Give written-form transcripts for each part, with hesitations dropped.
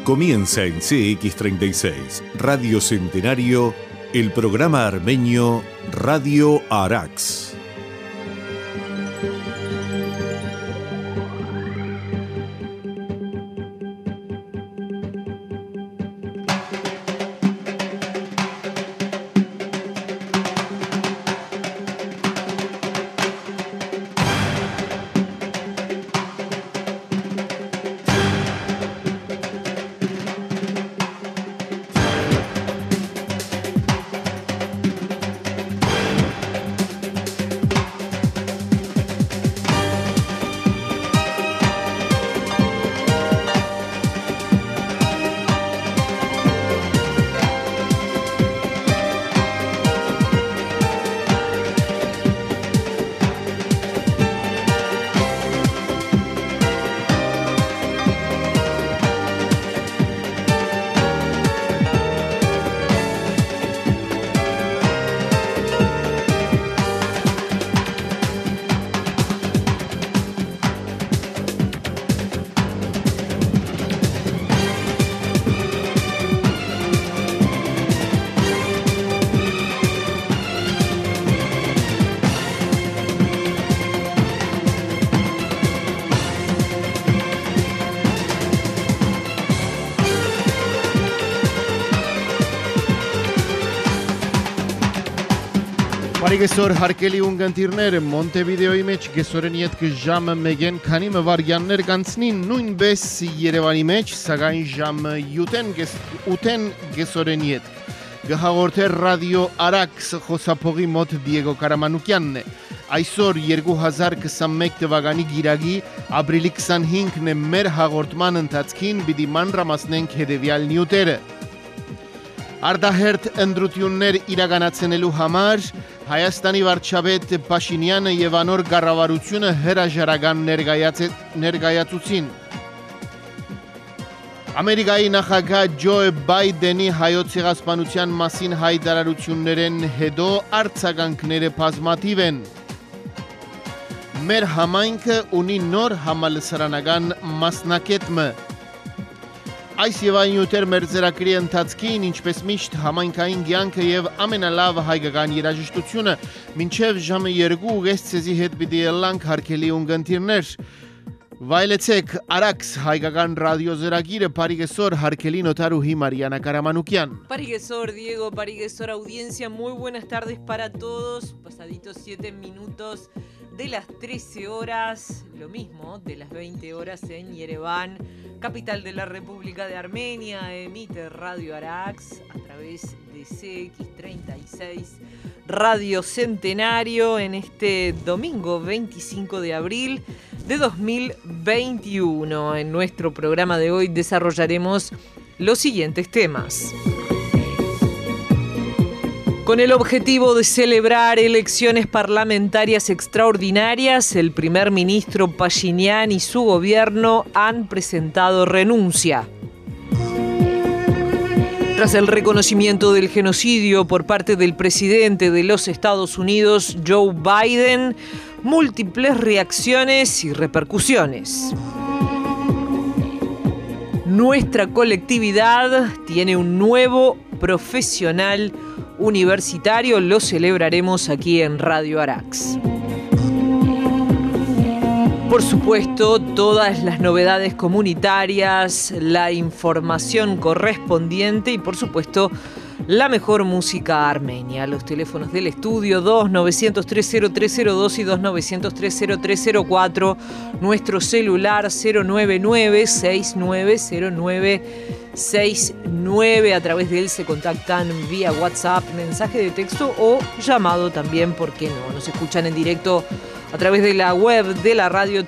Comienza en CX36, Radio Centenario, el programa armenio Radio Arax. Բարիգեսոր հարկելի ունգընտիրներ, Մոնտեվիդեոյի մեջ գեսորեն ետք ժամը մեգեն քանի մվարյաններ կանցնին նույնպես Երևանի մեջ, սակայն ժամը 8 գեսորեն ետք։ Գհաղորդեր ռադիո Արաքս խոսափողի մոտ Դիեգո Կարամանուկյանն է։ Այսօր 2021 թվականի գիրագի ապրիլի 25-ն է մեր հաղորդման ընթացքին պիտի մանրամասնենք հետևյալ նյութերը։ Արդահերթ ընտրություններ իրականացնելու համար Հայաստանի վարչապետ Փաշինյանը եւ անոր կառավարությունը հրաժարական ներկայացուցին։ Ամերիկայի նախագահ Ջո Բայդենի հայոց ցեղասպանության մասին հայտարարություններն հետո արձագանքները բազմաթիվ են։ Մեր համայնքը ունի նոր համալսարանական մասնակետմը։ Այս եւ այն յուտեր մեր ծրագրի ընթացքին, ինչպես միշտ համայնքային կյանքը եւ ամենալավ հայկական երաժշտությունը, մինչեւ ժամը 2 ուղեսցեզի հետ պիտի ելանք հարկելի ունգընտիրներ։ Վայելեցեք Արաքս հայկական ռադիոզրագիրը, Pariguesor հարկելի նոտարուհի Mariana Karamanukyan. Pariguesor Diego, Pariguesor audiencia, muy buenas tardes para todos. Pasaditos 7 minutos de las 13 horas, lo mismo de las 20 horas en Yerevan, capital de la República de Armenia. Emite Radio Arax a través de CX36 Radio Centenario en este domingo 25 de abril de 2021. En nuestro programa de hoy desarrollaremos los siguientes temas. Con el objetivo de celebrar elecciones parlamentarias extraordinarias, el primer ministro Pashinyan y su gobierno han presentado renuncia. Tras el reconocimiento del genocidio por parte del presidente de los Estados Unidos, Joe Biden, múltiples reacciones y repercusiones. Nuestra colectividad tiene un nuevo profesional universitario, lo celebraremos aquí en Radio Arax. Por supuesto, todas las novedades comunitarias, la información correspondiente y por supuesto la mejor música armenia. Los teléfonos del estudio 29030302 y 29030304, nuestro celular 099-6909-69, a través de él se contactan vía WhatsApp, mensaje de texto o llamado también, ¿por qué no? Nos escuchan en directo a través de la web de la radio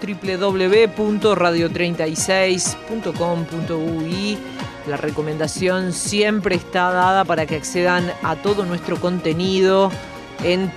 www.radio36.com.ui. La recomendación siempre está dada para que accedan a todo nuestro contenido en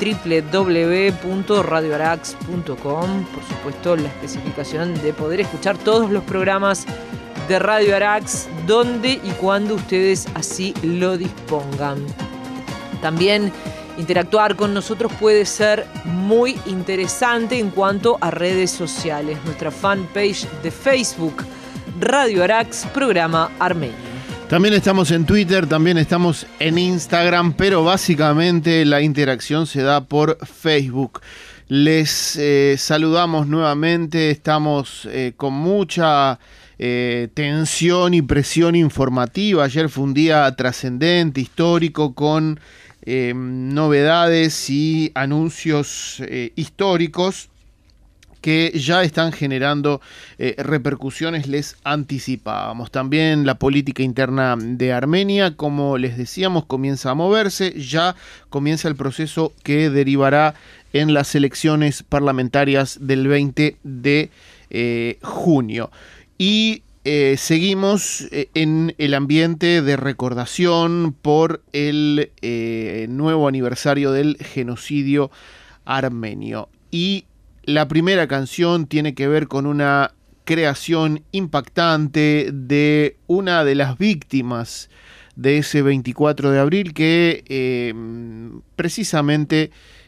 www.radioarax.com. Por supuesto, la especificación de poder escuchar todos los programas de Radio Arax donde y cuando ustedes así lo dispongan. También interactuar con nosotros puede ser muy interesante en cuanto a redes sociales. Nuestra fanpage de Facebook, Radio Arax, programa armenio. También estamos en Twitter, también estamos en Instagram, pero básicamente la interacción se da por Facebook. Les saludamos nuevamente, estamos con mucha tensión y presión informativa. Ayer fue un día trascendente, histórico, con novedades y anuncios históricos que ya están generando repercusiones, les anticipábamos. También la política interna de Armenia, como les decíamos, comienza a moverse, ya comienza el proceso que derivará en las elecciones parlamentarias del 20 de junio. Y seguimos en el ambiente de recordación por el nuevo aniversario del genocidio armenio. Y la primera canción tiene que ver con una creación impactante de una de las víctimas de ese 24 de abril que precisamente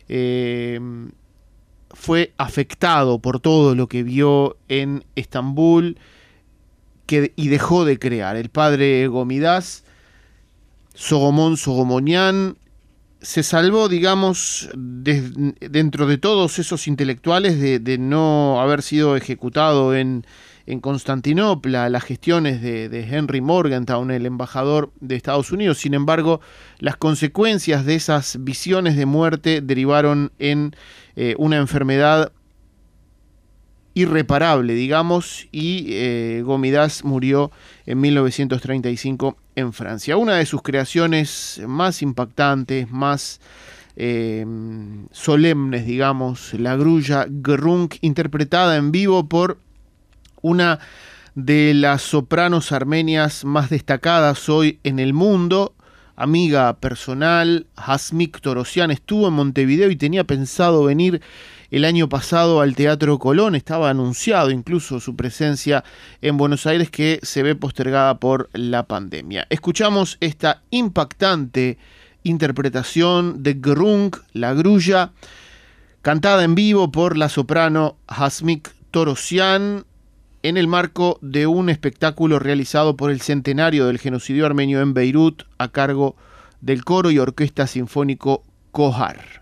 fue afectado por todo lo que vio en Estambul y dejó de crear. El padre Gomidas, Sogomon Sogomonian, se salvó, digamos, dentro de todos esos intelectuales de no haber sido ejecutado en Constantinopla, las gestiones de Henry Morgenthau, el embajador de Estados Unidos. Sin embargo, las consecuencias de esas visiones de muerte derivaron en una enfermedad irreparable, digamos, y Gomidas murió en 1935 en Francia. Una de sus creaciones más impactantes, más solemnes, digamos, la grulla Grunk, interpretada en vivo por una de las sopranos armenias más destacadas hoy en el mundo, amiga personal, Hasmik Torosyan. Estuvo en Montevideo y tenía pensado venir el año pasado al Teatro Colón. Estaba anunciado incluso su presencia en Buenos Aires, que se ve postergada por la pandemia. Escuchamos esta impactante interpretación de Grunk, la grulla, cantada en vivo por la soprano Hasmik Torosyan, en el marco de un espectáculo realizado por el centenario del genocidio armenio en Beirut, a cargo del coro y orquesta sinfónico Kohar.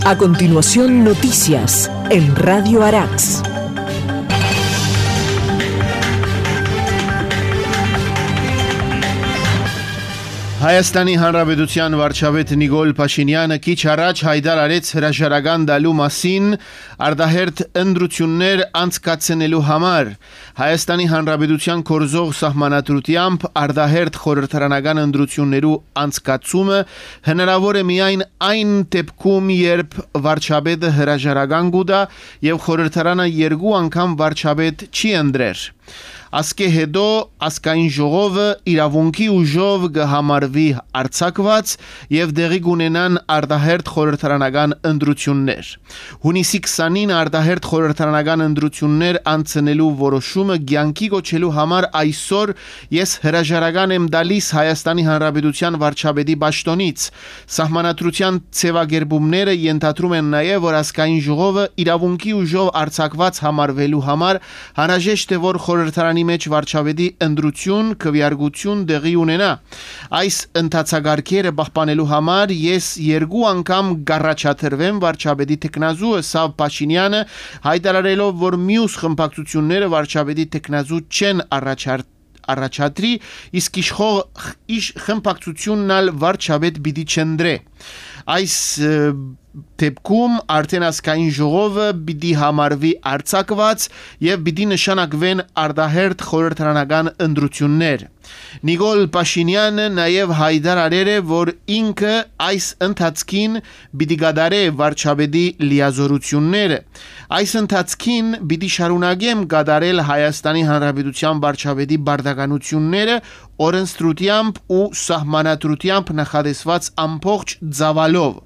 A continuación, noticias en Radio Arax. Հայաստանի Հանրապետության վարչապետ Նիկոլ Փաշինյանը քիչ առաջ հայտար արեց հրաժարական տալու մասին արդահերթ ընտրություններ անցկացնելու համար։ Հայաստանի Հանրապետության կորզող սահմանադրությամբ արդահերթ խորհրդարանական ընտրություններու անցկացումը հնարավոր է միայն այն դեպքում, երբ վարչապետը հրաժարական կուտա եւ խորհրդարանը 2 անգամ վարչապետ չի ընտրեր։ Ասկե հետո ասկային ժողովը իրավունքի ուժով կհամարվի արձակված եւ դեղի կունենան արդահերթ խորհրդարանական ընտրություններ։ Հունիսի 20-ին արդահերթ խորհրդարանական ընտրություններ անցնելու որոշումը կյանքի կոչելու համար այսօր ես հրաժարական եմ տալիս Հայաստանի Հանրապետության վարչապետի պաշտոնից։ Սահմանադրության ցեվագերբումները ենթադրում են նաեւ, որ ասկային ժողովը իրավունքի ուժով արձակված համարվելու համար անհրաժեշտ է, որ խորհրդարանի մեջ վարչապետի ընտրություն քվեարկություն դեղի ունենա։ Այս ընթացակարգերը պահպանելու համար ես 2 անգամ կառաջադրվեմ վարչապետի տեխնազու Սավ Փաշինյանը, հայտարարելով, որ մյուս խմբակցությունները վարչապետի տեխնազու չեն առաջադրի, իսկ իշխող խմբակցությունն ալ վարչապետ պիտի չընտրե։ Այս դեպքում արդեն ասկային ժողովը պիտի համարվի արձակված եւ պիտի նշանակվեն արդահերթ խորհրդարանական ընտրություններ։ Նիկոլ Փաշինյանը նաեւ հայտարարել է, որ ինքը այս ընթացքին պիտի կատարե վարչապետի լիազորությունները։ Այս ընթացքին պիտի շարունակեմ կատարել Հայաստանի Հանրապետության վարչապետի բարդականությունները օրենսդրությամբ ու սահմանադրությամբ նախադեсված ամբողջ ծավալով։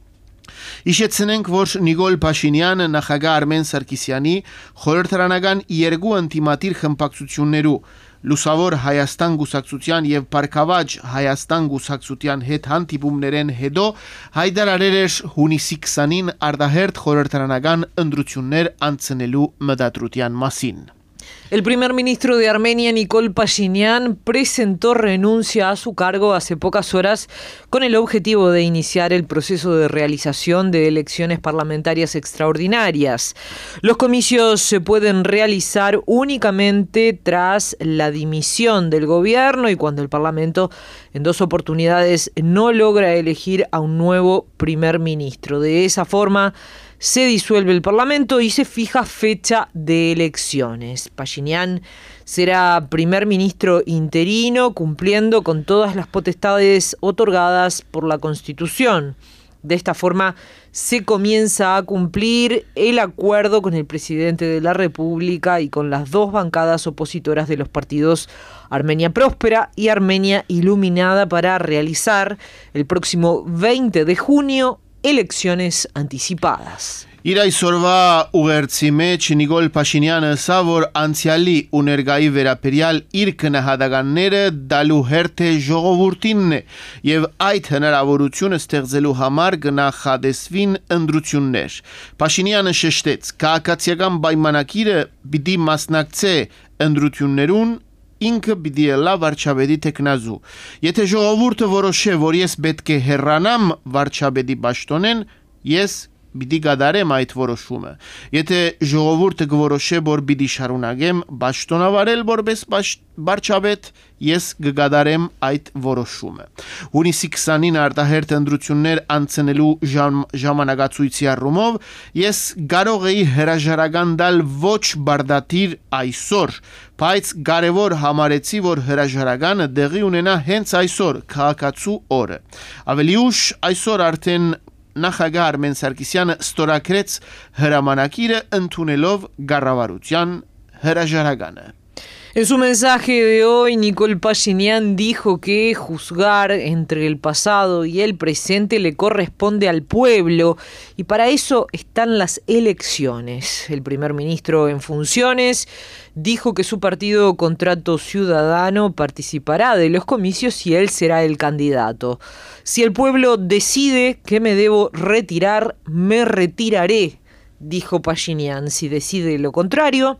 Իշեցնենք, որ Նիկոլ Փաշինյանը նախագահ Արմեն Սարգսյանի խորհրդարանական 2 ընտիմատիր խմբակցություններու Լուսավոր Հայաստան գուսակցության եւ Պարքավաճ Հայաստան գուսակցության հետ հանդիպումներեն հետո հայտարարել էր հունիսի 20-ին արդահերթ խորհրդարանական ընտրություններ անցնելու մտադրության մասին։ El primer ministro de Armenia, Nikol Pashinyan, presentó renuncia a su cargo hace pocas horas con el objetivo de iniciar el proceso de realización de elecciones parlamentarias extraordinarias. Los comicios se pueden realizar únicamente tras la dimisión del gobierno y cuando el Parlamento en 2 oportunidades no logra elegir a un nuevo primer ministro. De esa forma, se disuelve el Parlamento y se fija fecha de elecciones. Pashinyan será primer ministro interino, cumpliendo con todas las potestades otorgadas por la Constitución. De esta forma, se comienza a cumplir el acuerdo con el presidente de la República y con las 2 bancadas opositoras de los partidos Armenia Próspera y Armenia Iluminada para realizar el próximo 20 de junio elecciones anticipadas. Իր այսօրվա ուղերձի մեջ Նիկոլ Փաշինյանը ասա, որ անցյալի ու ներկայի վերաբերյալ իր քննադատականները դալու հերթ է ժողովրդինն է եւ այդ հնարավորությունը ստեղծելու համար կնախադեсվին ընտրություններ։ Փաշինյանը շեշտեց, քաղաքացիական պայմանագիրը պիտի մասնակցե ընտրություններուն ինքը պիտի լա վարչապետի տեխնազու։ Եթե ժողովուրդը որոշե, որ ես պետք է հեռանամ վարչապետի պաշտոնեն, ես պիտի կատարեմ այդ որոշումը։ Եթե ժողովուրդը կորոշե, որ պիտի շարունակեմ պաշտոնավարել որպես վարչապետ, ես կկատարեմ այդ որոշումը։ Հունիսի 20-ին արդահերթ ընտրություններ անցնելու ժամանակացույցի առումով ես կարող էի հրաժարական տալ ոչ բարդատիր այսօր, բայց կարևոր համարեցի, որ հրաժարականը տեղի ունենա հենց այսօր, քաղաքացու օրը։ Ավելի ուշ այսօր արդեն նախագահ Արմեն Սարգսյանը ստորագրեց հրամանակիրը ընդունելով կառավարության հրաժարականը։ En su mensaje de hoy, Nikol Pashinyan dijo que juzgar entre el pasado y el presente le corresponde al pueblo y para eso están las elecciones. El primer ministro en funciones dijo que su partido Contrato Ciudadano participará de los comicios y él será el candidato. Si el pueblo decide que me debo retirar, me retiraré, dijo Pashinyan. Si decide lo contrario,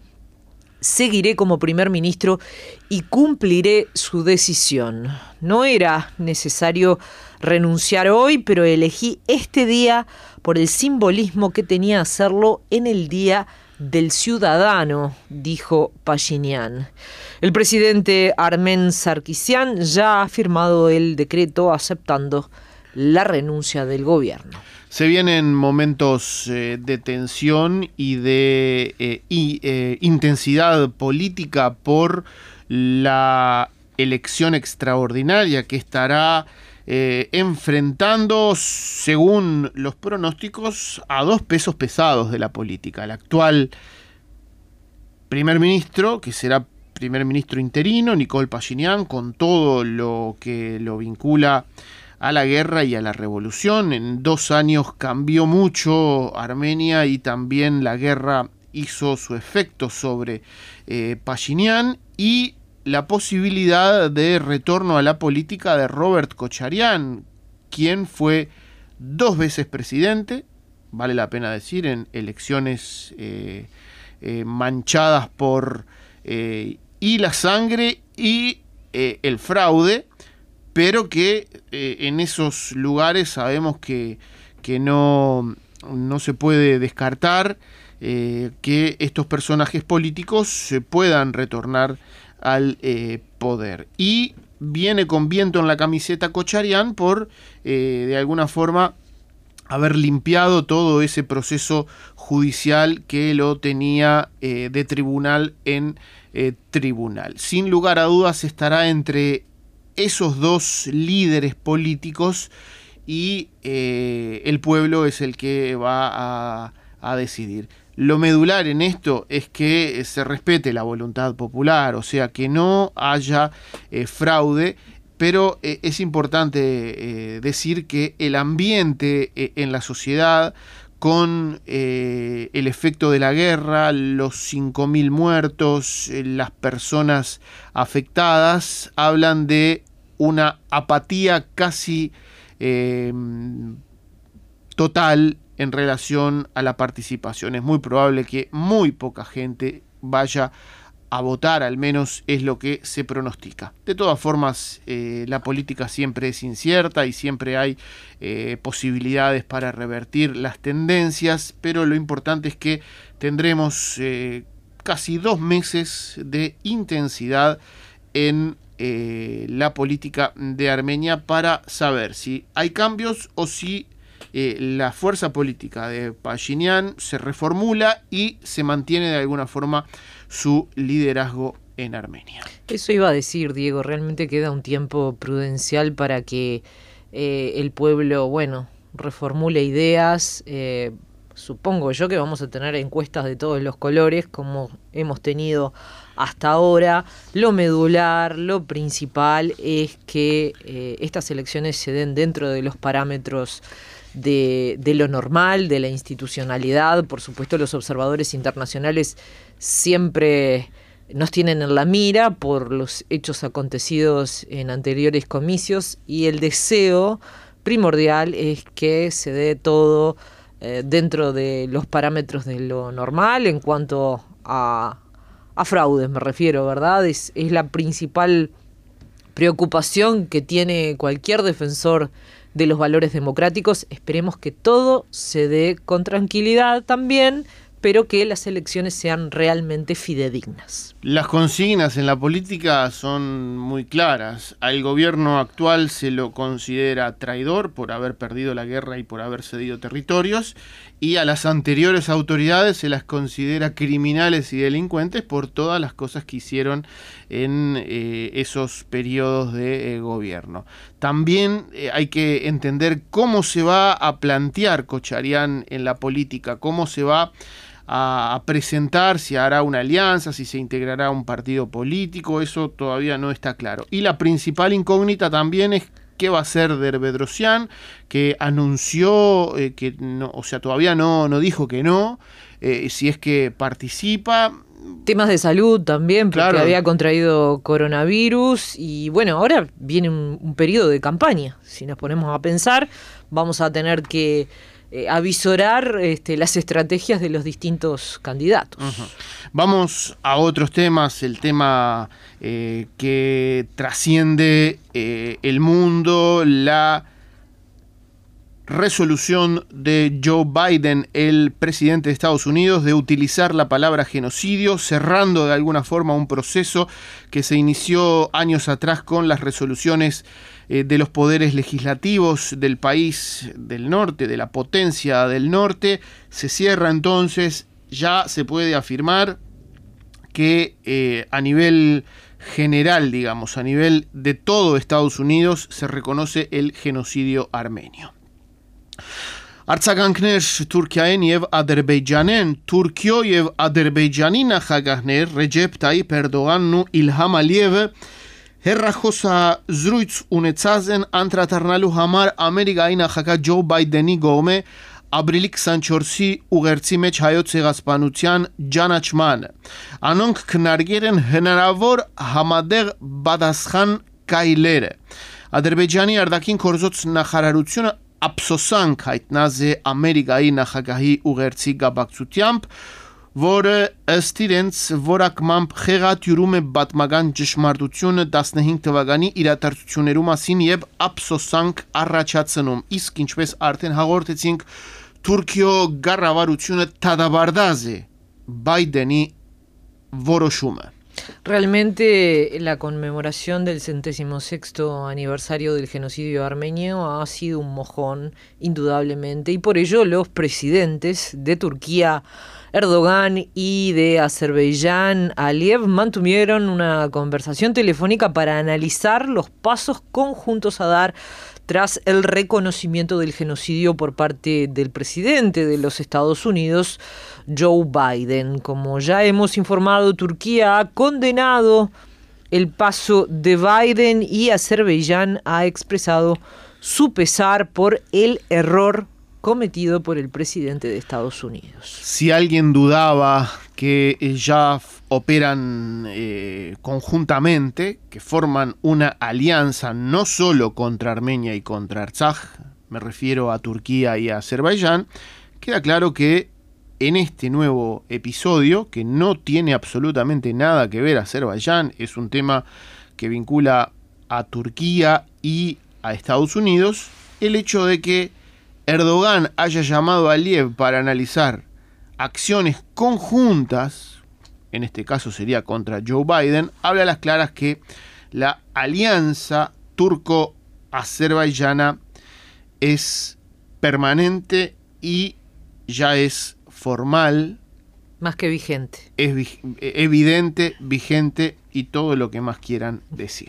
seguiré como primer ministro y cumpliré su decisión. No era necesario renunciar hoy, pero elegí este día por el simbolismo que tenía hacerlo en el Día del Ciudadano, dijo Pashinyan. El presidente Armen Sarkisian ya ha firmado el decreto aceptando la renuncia del gobierno. Se vienen momentos de tensión y de intensidad política por la elección extraordinaria que estará enfrentando, según los pronósticos, a dos pesos pesados de la política. El actual primer ministro, que será primer ministro interino, Nikol Pashinyan, con todo lo que lo vincula a la guerra y a la revolución. En 2 años cambió mucho Armenia y también la guerra hizo su efecto sobre Pashinyan, y la posibilidad de retorno a la política de Robert Kocharyan, quien fue 2 veces presidente, vale la pena decir, en elecciones manchadas por y la sangre y el fraude, pero que en esos lugares sabemos que no se puede descartar que estos personajes políticos se puedan retornar al poder. Y viene con viento en la camiseta Kocharyan por, de alguna forma, haber limpiado todo ese proceso judicial que lo tenía de tribunal en tribunal. Sin lugar a dudas estará entre esos 2 líderes políticos y el pueblo es el que va a decidir. Lo medular en esto es que se respete la voluntad popular, o sea, que no haya fraude, pero es importante decir que el ambiente en la sociedad, con el efecto de la guerra, los 5.000 muertos, las personas afectadas, hablan de una apatía casi total en relación a la participación. Es muy probable que muy poca gente vaya a votar, al menos es lo que se pronostica. De todas formas, la política siempre es incierta y siempre hay posibilidades para revertir las tendencias, pero lo importante es que tendremos casi 2 meses de intensidad en la política de Armenia para saber si hay cambios o si la fuerza política de Pashinyan se reformula y se mantiene de alguna forma su liderazgo en Armenia. Eso iba a decir, Diego, realmente queda un tiempo prudencial para que el pueblo, reformule ideas. Supongo yo que vamos a tener encuestas de todos los colores, como hemos tenido hasta ahora. Lo medular, lo principal es que estas elecciones se den dentro de los parámetros de lo normal, de la institucionalidad. Por supuesto, los observadores internacionales siempre nos tienen en la mira por los hechos acontecidos en anteriores comicios, y el deseo primordial es que se dé todo dentro de los parámetros de lo normal en cuanto a fraudes, me refiero, ¿verdad? Es la principal preocupación que tiene cualquier defensor de los valores democráticos. Esperemos que todo se dé con tranquilidad también, pero que las elecciones sean realmente fidedignas. Las consignas en la política son muy claras. Al gobierno actual se lo considera traidor por haber perdido la guerra y por haber cedido territorios, y a las anteriores autoridades se las considera criminales y delincuentes por todas las cosas que hicieron en esos periodos de gobierno. También hay que entender cómo se va a plantear Kocharyan en la política, cómo se va a presentar, si hará una alianza, si se integrará a un partido político. Eso todavía no está claro. Y la principal incógnita también es qué va a hacer de Bedrosian, que anunció que no, o sea, todavía no dijo que no, si es que participa. Temas de salud también, porque claro, había contraído coronavirus, y ahora viene un periodo de campaña. Si nos ponemos a pensar, vamos a tener que avisorar las estrategias de los distintos candidatos. Uh-huh. Vamos a otros temas, el tema que trasciende el mundo, la resolución de Joe Biden, el presidente de Estados Unidos, de utilizar la palabra genocidio, cerrando de alguna forma un proceso que se inició años atrás con las resoluciones de los poderes legislativos del país del norte, de la potencia del norte. Se cierra entonces, ya se puede afirmar que a nivel general, digamos, a nivel de todo Estados Unidos, se reconoce el genocidio armenio. Արձագանքներ Թուրքիայեն եւ Ադրբեջանեն Թուրքիո եւ Ադրբեջանի նախագահներ Ռեջեփ Տայիփ Էրդողանն ու Իլհամ Ալիևը հերրախոսազրույց ունեցած են անդրադառնալու համար Ամերիկայի նախագահ Ջո Բայդենի կողմէ ապրիլի 24-ի ուղերձի մեջ հայոց ցեղասպանության ճանաչմանը։ Անոնք քննարկել են հնարավոր համատեղ պատասխան կայլերը։ Ադրբեջանի արտաքին գործոց նախարարությունը ափսոսանք հայտնած է Ամերիկայի նախագահի ուղերձի կապակցությամբ, որը ըստ իրենց որակմամբ խեղաթյուրում է պատմական ճշմարտությունը 15 թվականի իրադարձություններու մասին եւ ափսոսանք առաջացնում։ Իսկ ինչպես արդեն հաղորդեցինք, Թուրքիո կառավարությունը դադարեցրած է Բայդենի որոշումը։ Realmente la conmemoración del 106º aniversario del genocidio armenio ha sido un mojón, indudablemente, y por ello los presidentes de Turquía, Erdogan, y de Azerbaiyán, Aliyev, mantuvieron una conversación telefónica para analizar los pasos conjuntos a dar tras el reconocimiento del genocidio por parte del presidente de los Estados Unidos, Joe Biden. Como ya hemos informado, Turquía ha condenado el paso de Biden y Azerbaiyán ha expresado su pesar por el error cometido por el presidente de Estados Unidos. Si alguien dudaba que ya operan conjuntamente, que forman una alianza no solo contra Armenia y contra Artsaj, me refiero a Turquía y a Azerbaiyán, queda claro que en este nuevo episodio, que no tiene absolutamente nada que ver a Azerbaiyán, es un tema que vincula a Turquía y a Estados Unidos, el hecho de que Erdogan haya llamado a Aliyev para analizar acciones conjuntas, en este caso sería contra Joe Biden, habla a las claras que la alianza turco-azerbaiyana es permanente y ya es formal. Más que vigente. Es evidente, vigente y todo lo que más quieran decir.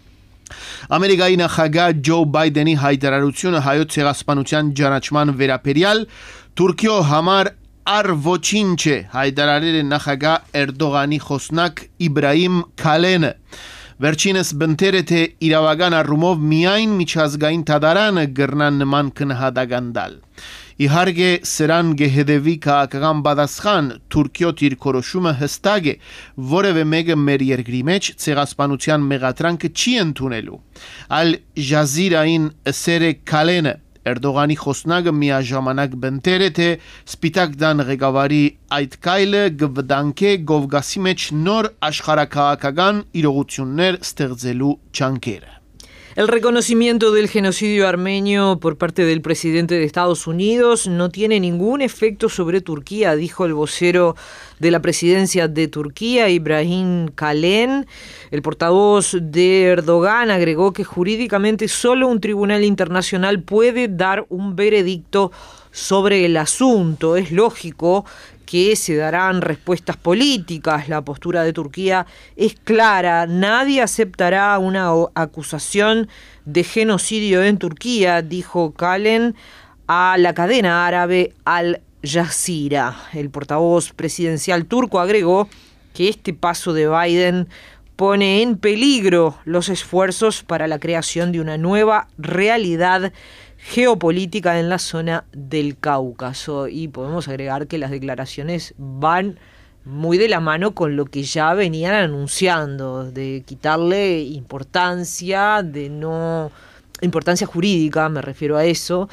Ամերիկայի նախագահ Ջո Բայդենի հայտարարությունը հայոց ցեղասպանության ճանաչման վերաբերյալ Թուրքիո համար առ-ոչինչ է, հայտարարել է նախագահ Էրդողանի խոսնակ Իբրահիմ Քալենը։ Վերջինս բնտեր է, թե իրավական առումով միայն միջազգային դատարանը կրնա նման քննադատական։ Իհարկե, սրան կհետևի քաղաքական պատասխան, Թուրքիո դիրքորոշումը հստակ է, որևէ մեկը մեր երկրի մեջ ցեղասպանության մեղադրանքը չի ընդունելու։ Ալ Ջազիրային ըսեր է Քալենը, Էրդողանի խոսնակը միաժամանակ բնտեր է, թե Սպիտակ տան ղեկավարի այդ քայլը կվտանգե Կովկասի մեջ նոր աշխարհաքաղաքական իրողություններ ստեղծելու ջանքերը։ El reconocimiento del genocidio armenio por parte del presidente de Estados Unidos no tiene ningún efecto sobre Turquía, dijo el vocero de la presidencia de Turquía, Ibrahim Kalin. El portavoz de Erdogan agregó que jurídicamente solo un tribunal internacional puede dar un veredicto sobre el asunto. Es lógico que se darán respuestas políticas. La postura de Turquía es clara. Nadie aceptará una acusación de genocidio en Turquía, dijo Kalin a la cadena árabe Al Jazeera. El portavoz presidencial turco agregó que este paso de Biden pone en peligro los esfuerzos para la creación de una nueva realidad geopolítica en la zona del Cáucaso. Y podemos agregar que las declaraciones van muy de la mano con lo que ya venían anunciando, de quitarle importancia, importancia jurídica, me refiero a eso,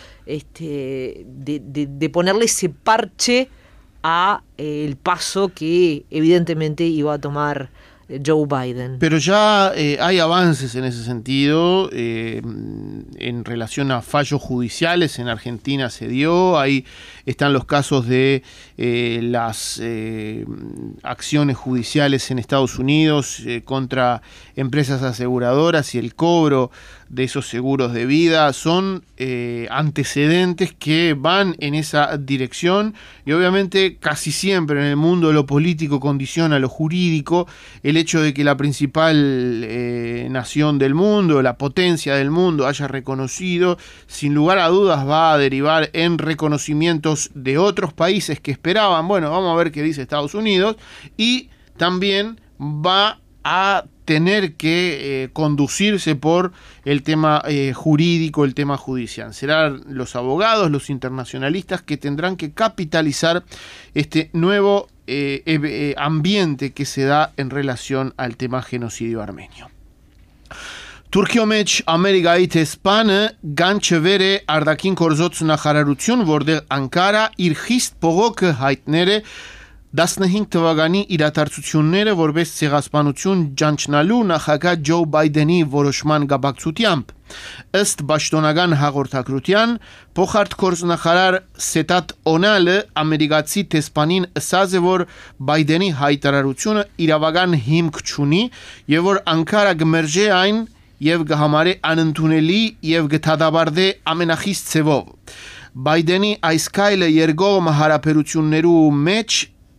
de ponerle ese parche a el paso que evidentemente iba a tomar Joe Biden. Pero ya hay avances en ese sentido en relación a fallos judiciales. En Argentina se dio, ahí están los casos de las acciones judiciales en Estados Unidos contra empresas aseguradoras y el cobro de esos seguros de vida. Son antecedentes que van en esa dirección y obviamente casi siempre en el mundo lo político condiciona lo jurídico. El hecho de que la principal nación del mundo, la potencia del mundo haya reconocido, sin lugar a dudas va a derivar en reconocimientos de otros países que esperaban, bueno, vamos a ver qué dice Estados Unidos, y también va a tener que conducirse por el tema jurídico, el tema judicial. Serán los abogados, los internacionalistas que tendrán que capitalizar este nuevo ambiente que se da en relación al tema genocidio armenio. Թուրքիո մեջ Ամերիկայի տեսփանը գանչվեր է արտաքին գործոց նախարարություն, որտեղ Անկարա իր խիստ բողոքը հայտներ է 15 թվականի իրադարձությունները որպես ցեղասպանություն ճանչնալու նախագահ Ջո Բայդենի որոշման գաբակցությամբ։ Ըստ պաշտոնական հաղորդագրության փոխարտգործնախարար Սետատ Օնալը ամերիկացի տեսփանին ասաց է, որ Բայդենի հայտարարությունը իրավական հիմք չունի եւ որ Անկարա կմերժի այն եւ կհամարի անընդունելի եւ կթադաբարդե ամենախիստ ցևով։ Բայդենի այս քայլը երկկողմ հարաբերություններու մեջ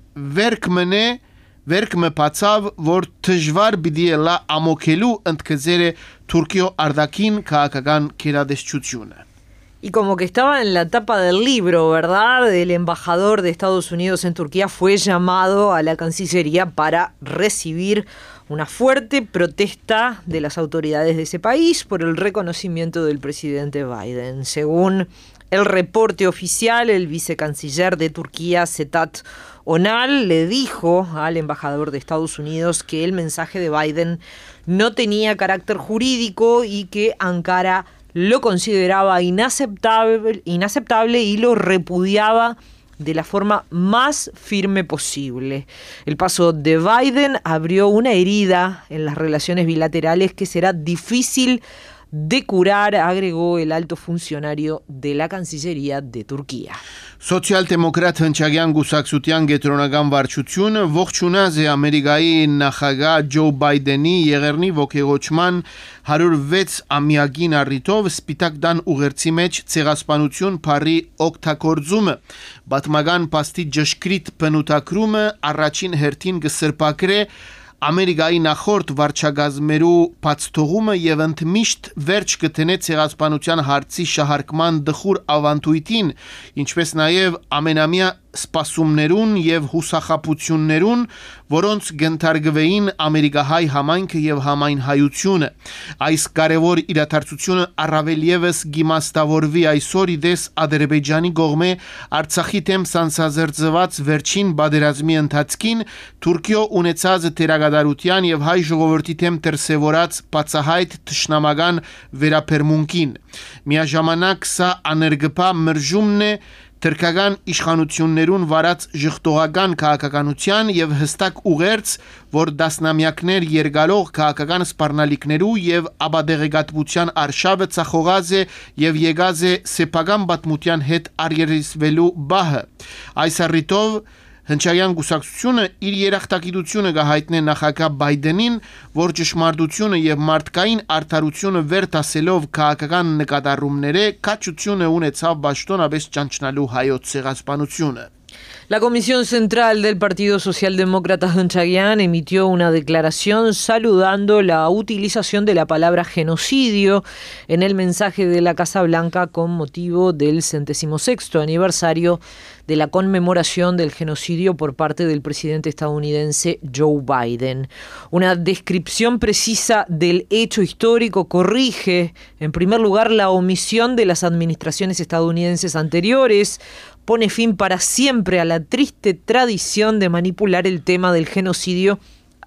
վերք մտածավ, որ դժվար պիտի լա ամոքելու ընդգծերը Թուրքիո արտաքին քաղաքական գերատեսչությունը։ Y como que estaba en la tapa del libro, ¿verdad? El embajador de Estados Unidos en Turquía fue llamado a la Cancillería para recibir una fuerte protesta de las autoridades de ese país por el reconocimiento del presidente Biden. Según el reporte oficial, el vicecanciller de Turquía, Sedat Onal, le dijo al embajador de Estados Unidos que el mensaje de Biden no tenía carácter jurídico y que Ankara lo consideraba inaceptable y lo repudiaba de la forma más firme posible. El paso de Biden abrió una herida en las relaciones bilaterales que será difícil de curar, agregó el alto funcionario de la Cancillería de Turquía. Սոցիալ-դեմոկրատ հնչագյան գուսակցության գետրոնական վարչությունը ողջունած է Ամերիկայի նախագահ Ջո Բայդենի եղեռնի ոգեղոճման 106-ամյակին առիթով Սպիտակ տան ուղերձի մեջ ցեղասպանություն բառի օգտագործումը, պատմական փաստի ճշգրիտ բնութագրումը առաջին հերթին կսրբակրե Ամերիկայի նախորդ վարչակազմերու բացթողումը եւ ընդմիշտ վերջ կտնե ցեղասպանության հարցի շահարկման դխուր ավանդույթին, ինչպես նաեւ ամենամյա սպասումներուն եւ հուսախապություններուն, որոնց գընթարգվեին ամերիկահայ համայնքը եւ համայնհայությունը։ Այս կարևոր իրադարձությունը առավել եւս գիմաստավորվի այսօր իդես Ադրբեջանի կողմէ Արցախի դեմ սանսազերծված վերջին բادرազմի ընթացքին Թուրքիո ունեցած թերագադարության եւ հայ ժողովրդի դեմ դրսեւորած բացահայտ թշնամական վերապերմունքին։ Միաժամանակ սա աներգպա մրժումն է Թրքական իշխանություններուն վարած ժխտողական քաղաքականության եւ հստակ ուղերձ, որ դասնամյակներ երգալող քաղաքական սպառնալիքներու եւ աբադեղեկատվության արշավը ցախողած է եւ եկած է սեփական պատմության հետ արիերիսվելու բահը։ Այս առիթով Հնչագյան գուսակցությունը իր երախտագիտությունը կհայտնի նախագահ Բայդենին, որ ճշմարտությունը եւ մարդկային արդարությունը վերտասելով քաղաքական նկատառումները քաջությունը ունեցավ պաշտոնապես ճանչնալու հայոց ցեղասպանությունը։ La Comisión Central del Partido Socialdemócrata Hınçagyan emitió una declaración saludando la utilización de la palabra genocidio en el mensaje de la Casa Blanca con motivo del 106º aniversario de la conmemoración del genocidio por parte del presidente estadounidense Joe Biden. Una descripción precisa del hecho histórico corrige, en primer lugar, la omisión de las administraciones estadounidenses anteriores, pone fin para siempre a la triste tradición de manipular el tema del genocidio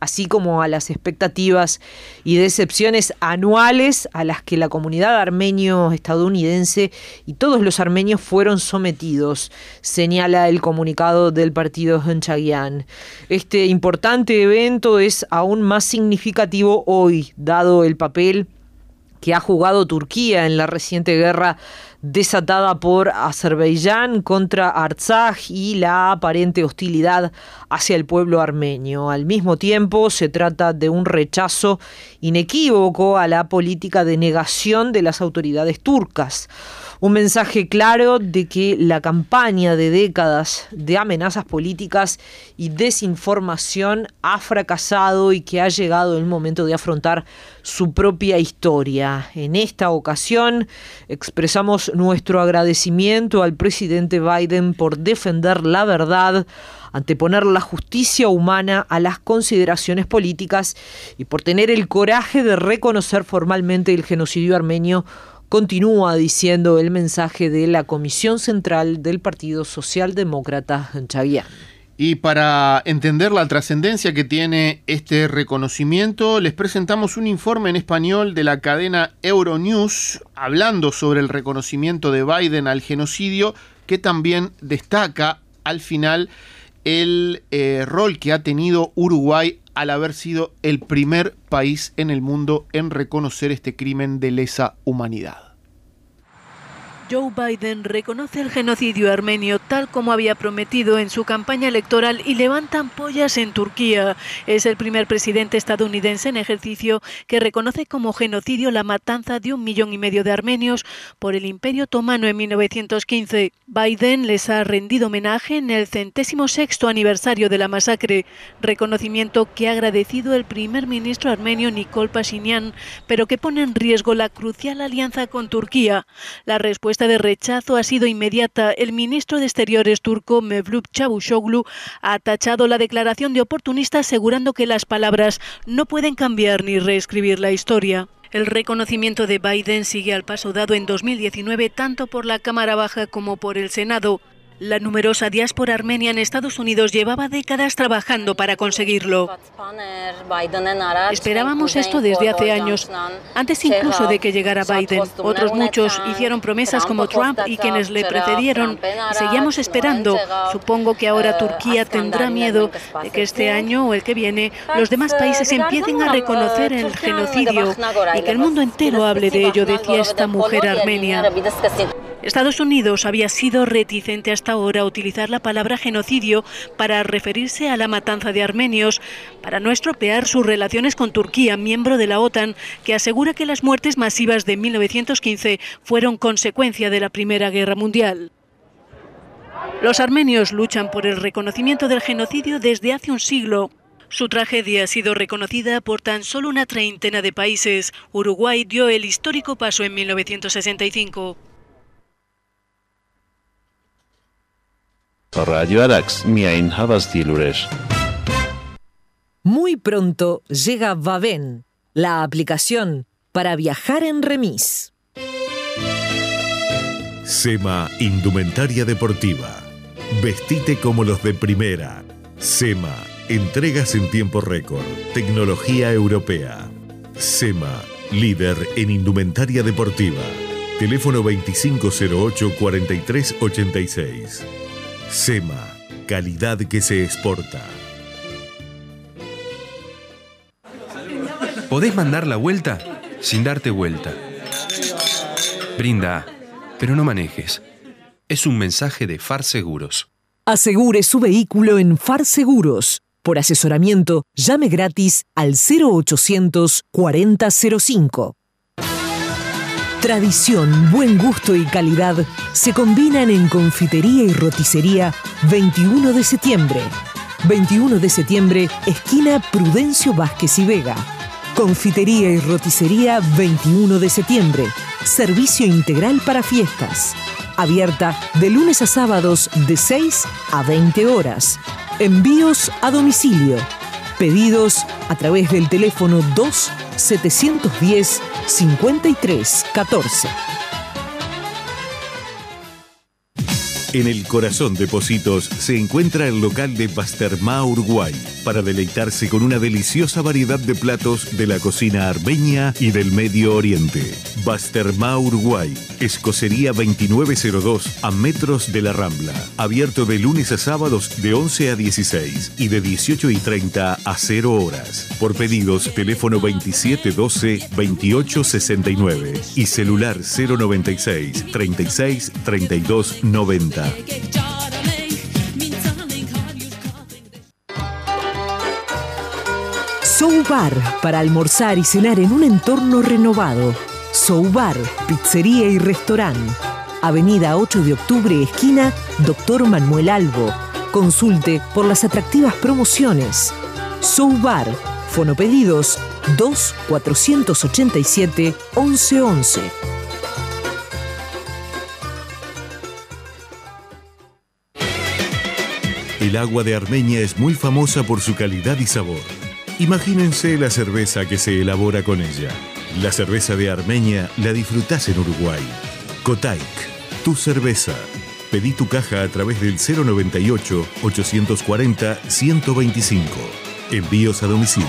así como a las expectativas y decepciones anuales a las que la comunidad armenio-estadounidense y todos los armenios fueron sometidos, señala el comunicado del partido Hunchagian. Este importante evento es aún más significativo hoy, dado el papel que ha jugado Turquía en la reciente guerra desatada por Azerbaiyán contra Artsaj y la aparente hostilidad hacia el pueblo armenio. Al mismo tiempo, se trata de un rechazo inequívoco a la política de negación de las autoridades turcas. Un mensaje claro de que la campaña de décadas de amenazas políticas y desinformación ha fracasado y que ha llegado el momento de afrontar su propia historia. En esta ocasión expresamos nuestro agradecimiento al presidente Biden por defender la verdad, anteponer la justicia humana a las consideraciones políticas y por tener el coraje de reconocer formalmente el genocidio armenio, continúa diciendo el mensaje de la Comisión Central del Partido Socialdemócrata Hunchagian. Y para entender la trascendencia que tiene este reconocimiento, les presentamos un informe en español de la cadena Euronews hablando sobre el reconocimiento de Biden al genocidio, que también destaca al final el rol que ha tenido Uruguay al haber sido el primer país en el mundo en reconocer este crimen de lesa humanidad. Joe Biden reconoce el genocidio armenio tal como había prometido en su campaña electoral y levanta ampollas en Turquía. Es el primer presidente estadounidense en ejercicio que reconoce como genocidio la matanza de 1,5 millones de armenios por el Imperio Otomano en 1915. Biden les ha rendido homenaje en el 106º aniversario de la masacre, reconocimiento que ha agradecido el primer ministro armenio Nikol Pashinyan, pero que pone en riesgo la crucial alianza con Turquía. La respuesta de rechazo ha sido inmediata. El ministro de Exteriores turco Mevlut Çavuşoğlu ha tachado la declaración de oportunista, asegurando que las palabras no pueden cambiar ni reescribir la historia. El reconocimiento de Biden sigue al paso dado en 2019 tanto por la Cámara Baja como por el Senado. La numerosa diáspora armenia en Estados Unidos llevaba décadas trabajando para conseguirlo. Esperábamos esto desde hace años, antes incluso de que llegara Biden. Otros muchos hicieron promesas como Trump y quienes le precedieron. Y seguíamos esperando. Supongo que ahora Turquía tendrá miedo de que este año o el que viene los demás países empiecen a reconocer el genocidio y que el mundo entero hable de ello, decía esta mujer armenia. Estados Unidos había sido reticente hasta ahora a utilizar la palabra genocidio para referirse a la matanza de armenios, para no estropear sus relaciones con Turquía, miembro de la OTAN, que asegura que las muertes masivas de 1915 fueron consecuencia de la Primera Guerra Mundial. Los armenios luchan por el reconocimiento del genocidio desde hace un siglo. Su tragedia ha sido reconocida por tan solo una treintena de países. Uruguay dio el histórico paso en 1965. Radio Arax, miain havas diluresh. Muy pronto llega Vaven, la aplicación para viajar en remis. SEMA Indumentaria Deportiva. Vestite como los de primera. SEMA, entregas en tiempo récord. Tecnología europea. SEMA, líder en indumentaria deportiva. Teléfono 2508-4386. SEMA, calidad que se exporta. Podés mandar la vuelta sin darte vuelta. Brinda, pero no manejes. Es un mensaje de FAR Seguros. Asegure su vehículo en FAR Seguros. Por asesoramiento, llame gratis al 0800 4005. Tradición, buen gusto y calidad se combinan en Confitería y Roticería 21 de septiembre. 21 de septiembre, esquina Prudencio Vázquez y Vega. Confitería y Roticería 21 de septiembre. Servicio integral para fiestas. Abierta de lunes a sábados de 6 a 20 horas. Envíos a domicilio. Pedidos a través del teléfono 2-710-5314. En el corazón de Pocitos se encuentra el local de Bastermá Uruguay para deleitarse con una deliciosa variedad de platos de la cocina armenia y del Medio Oriente. Bastermá Uruguay, Escocería 2902 a metros de la Rambla. Abierto de lunes a sábados de 11 a 16 y de 18:30 a 0 horas. Por pedidos, teléfono 2712-2869 y celular 096 36 32 90. Soubar, para almorzar y cenar en un entorno renovado. Soubar, pizzería y restaurante. Avenida 8 de octubre, esquina Dr. Manuel Albo. Consulte por las atractivas promociones. Soubar, fonopedidos 2-487-1111. El agua de Armenia es muy famosa por su calidad y sabor. Imagínense la cerveza que se elabora con ella. La cerveza de Armenia la disfrutás en Uruguay. Kotaik, tu cerveza. Pedí tu caja a través del 098-840-125. Envíos a domicilio.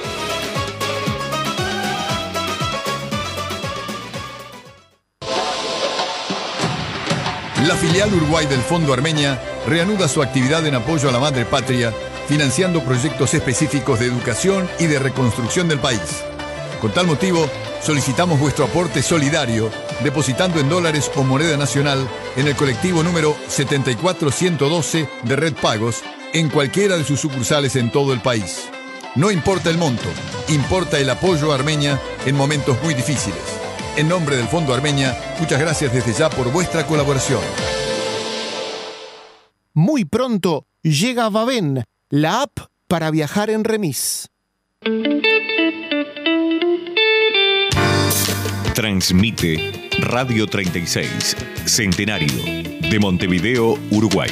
La filial Uruguay del Fondo Armenia reanuda su actividad en apoyo a la madre patria, financiando proyectos específicos de educación y de reconstrucción del país. Con tal motivo, solicitamos vuestro aporte solidario, depositando en dólares o moneda nacional en el colectivo número 74112 de Red Pagos, en cualquiera de sus sucursales en todo el país. No importa el monto, importa el apoyo a Armenia en momentos muy difíciles. En nombre del Fondo Armenia, muchas gracias desde ya por vuestra colaboración. Muy pronto llega Vaven, la app para viajar en remis. Transmite Radio 36, Centenario, de Montevideo, Uruguay.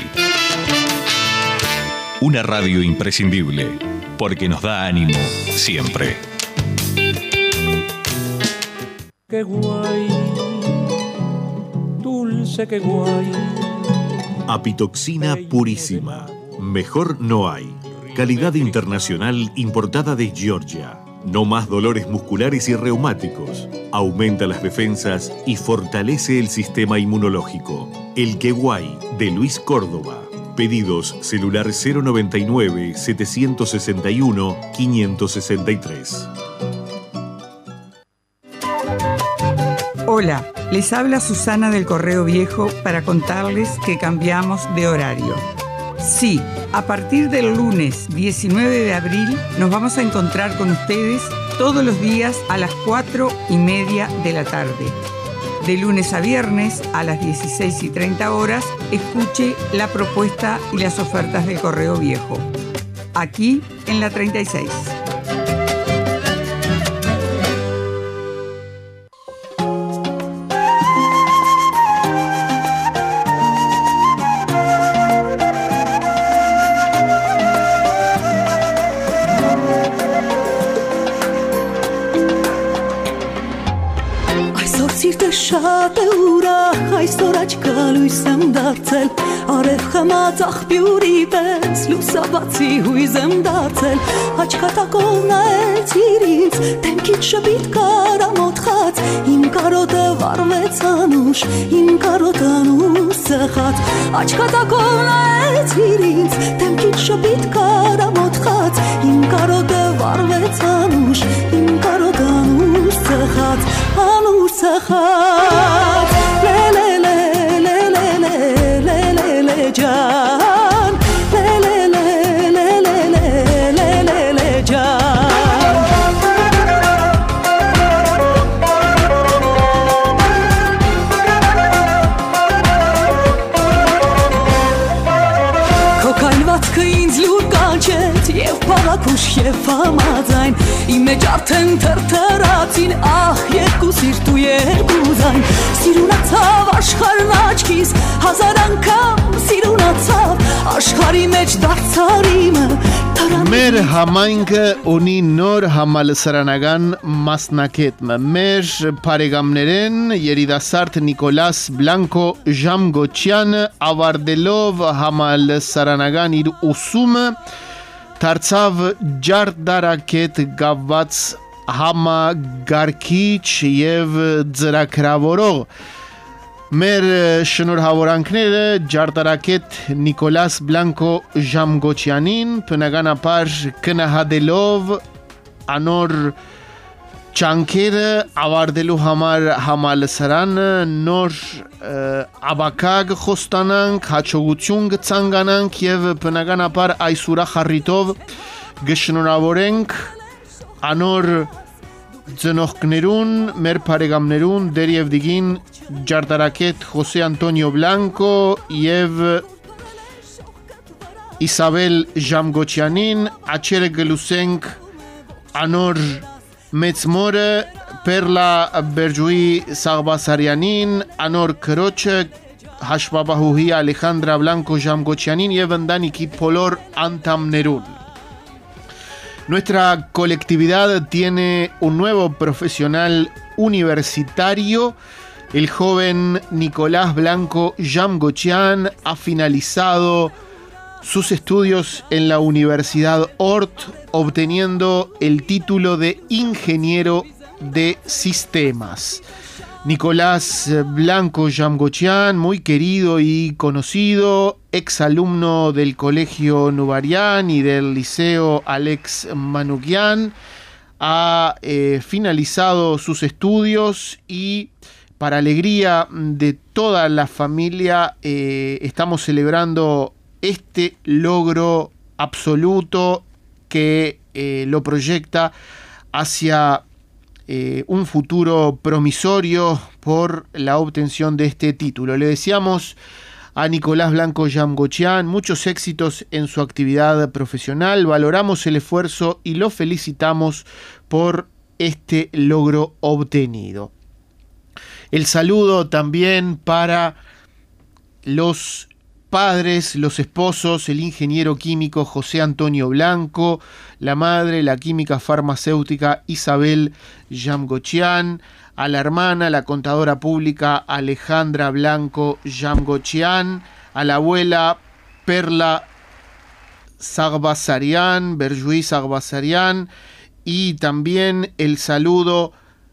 Una radio imprescindible, porque nos da ánimo siempre. Qué guay, dulce, qué guay. Apitoxina purísima. Mejor no hay. Calidad internacional importada de Georgia. No más dolores musculares y reumáticos. Aumenta las defensas y fortalece el sistema inmunológico. El Queguay, de Luis Córdoba. Pedidos celular 099-761-563. Hola, les habla Susana del Correo Viejo para contarles que cambiamos de horario. Sí, a partir del lunes 19 de abril nos vamos a encontrar con ustedes todos los días a las 4:30 de la tarde. De lunes a viernes a las 16:30 horas, escuche la propuesta y las ofertas del Correo Viejo. Aquí en la 36. Շատ է ուրախ, այսօր աչքալույս եմ դարձել, արև խմած աղբյուրի պես, լուսաբացի հույզ եմ դարձել, աչքատակով նայեցիր ինձ, դեմքիդ շպիտ կարամոտ խաց, իմ կարոտը վառվեց անուշ, իմ կարոտը անուշ սխաց, աչքատակով նայեցիր ինձ, դեմքիդ շպիտ կարամոտ խաց, իմ կարոտը վառվեց անուշ, իմ կարոտը անուշ սխաց, անուշ սխաց, լե լե լե լե լե լե լե լե լե ջան, լե լե լե լե լե լե լե լե լե ջան. Քո կայնվածքը ինձ լուր կանչեց եւ փաղաքուշ եւ համաձայն Իմ մեջ արդեն թրթրացին ահ երկու սիրտ ու երկու ձայն Սիրունացավ աշխարհն աչքիս հազար անգամ Սիրունացավ աշխարհի մեջ դարձար իմը Մեր համայնքը ունի նոր համալսարանական մասնակետը Մեր բարեկամներեն երիտասարդ Նիկոլաս Բլանկո Ժամգոչյանը ավարտելով համալսարանական իր ուսումը դարձավ ջարդարակետ գավված համագարկիչ եւ ծրագրավորող Մեր շնորհավորանքները ջարդարակետ Նիկոլաս Բլանկո Ժամգոչյանին բնականաբար գնահատելով անոր ճանկերը ավարտելու համար համալսարանը նոր աբակակ խոստանանք, հաջողություն կցանկանանք եւ բնականաբար այս ուրախ գշնորհավորենք անոր ծնողներուն, մեր բարեկամներուն դերև դիգին ջարդարակետ Խոսե Անտոնիո Բլանկո եւ Իսաբել Ժամգոչյանին աչերը գլուսենք անոր մեծ մորը Պերլա Բերջուի Սաղբասարյանին, անոր քրոջը հաշվապահուհի Ալեխանդրա Բլանկո Ժամգոչյանին եւ ընտանիքի բոլոր անդամներուն Nuestra colectividad tiene un nuevo profesional universitario. El joven Nicolás Blanco Jamgochian ha finalizado sus estudios en la Universidad Ort, obteniendo el título de ingeniero de sistemas. Nicolás Blanco Jamgochian, muy querido y conocido, exalumno del Colegio Nubarián y del Liceo Alex Manukyan, ha finalizado sus estudios y para alegría de toda la familia estamos celebrando este logro absoluto que lo proyecta hacia un futuro promisorio por la obtención de este título. Le deseamos a Nicolás Blanco Jamgochian muchos éxitos en su actividad profesional, valoramos el esfuerzo y lo felicitamos por este logro obtenido. El saludo también para los padres, los esposos, el ingeniero químico José Antonio Blanco, la madre, la química farmacéutica Isabel Jamgochian, a la hermana, la contadora pública Alejandra Blanco Jamgochian, a la abuela Perla Sagbasarian, Berjuí Sagbasarian, y también el saludo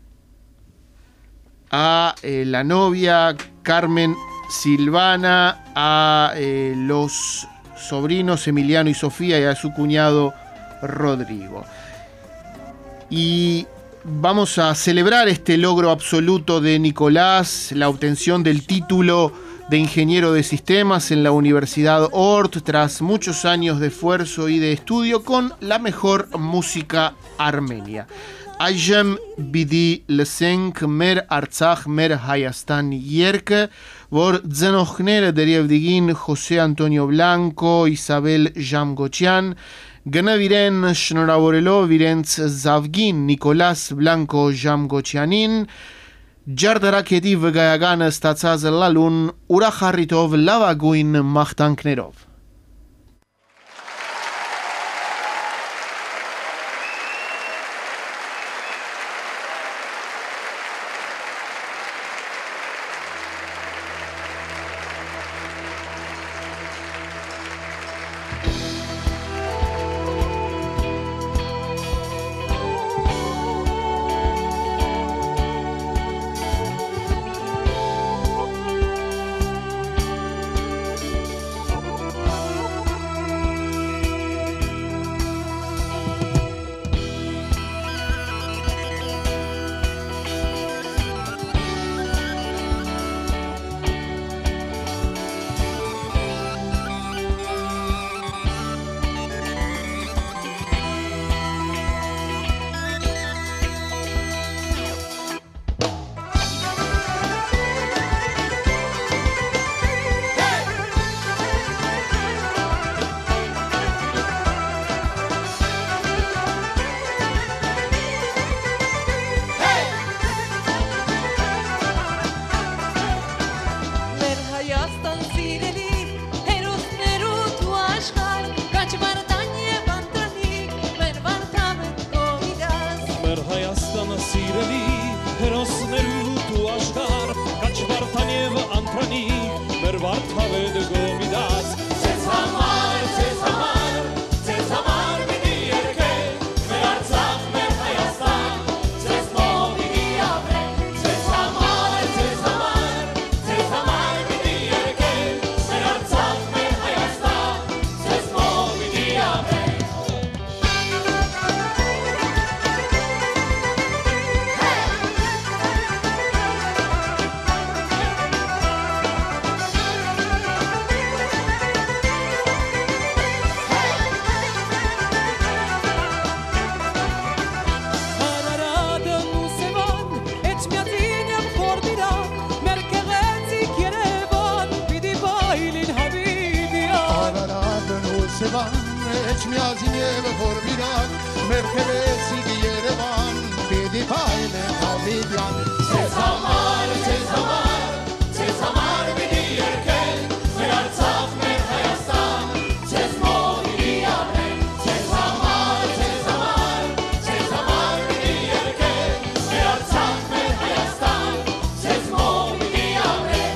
a la novia Carmen Silvana, a los sobrinos Emiliano y Sofía y a su cuñado Rodrigo. Y vamos a celebrar este logro absoluto de Nicolás, la obtención del título de ingeniero de sistemas en la Universidad Ort, tras muchos años de esfuerzo y de estudio con la mejor música armenia. Ayem bidi lesenk mer Artsakh mer Hayastan yerke vor dzenokhner deriev digin José Antonio Blanco, Isabel Jamgochian, Gnaviren Shnoravorelo Virenz Zavgin, Nicolás Blanco Jamgochianin, Ջարդարակետի վգայականը ստացած լալուն ուրախառիթով լավագույն մաղթանքներով։ וחורמירק מרכבת צידי ירבן בידי פיילה חבידיין צזמר צזמר צזמר בידי ירקן מארצך מחייסתם צזמו בידי ירקן צזמר צזמר צזמר בידי ירקן מארצך מחייסתם צזמו בידי ירקן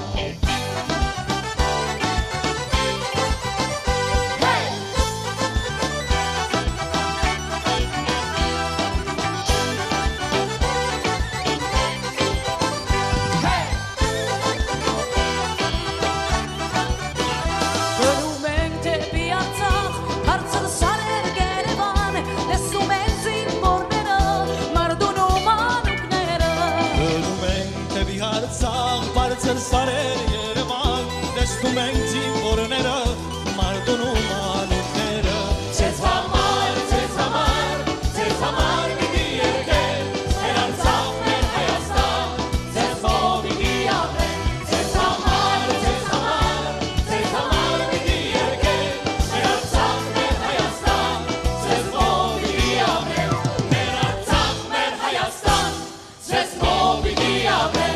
Sarer Yerevan, destumenti bornera, mardonu manutera. Cezamar, cezamar, cezamar bidi yerken, eranzaf men hayastan, cezmo bidi yamen. Cezamar, cezamar, cezamar bidi yerken, eranzaf men hayastan, cezmo bidi yamen. Eranzaf men hayastan, cezmo bidi yamen.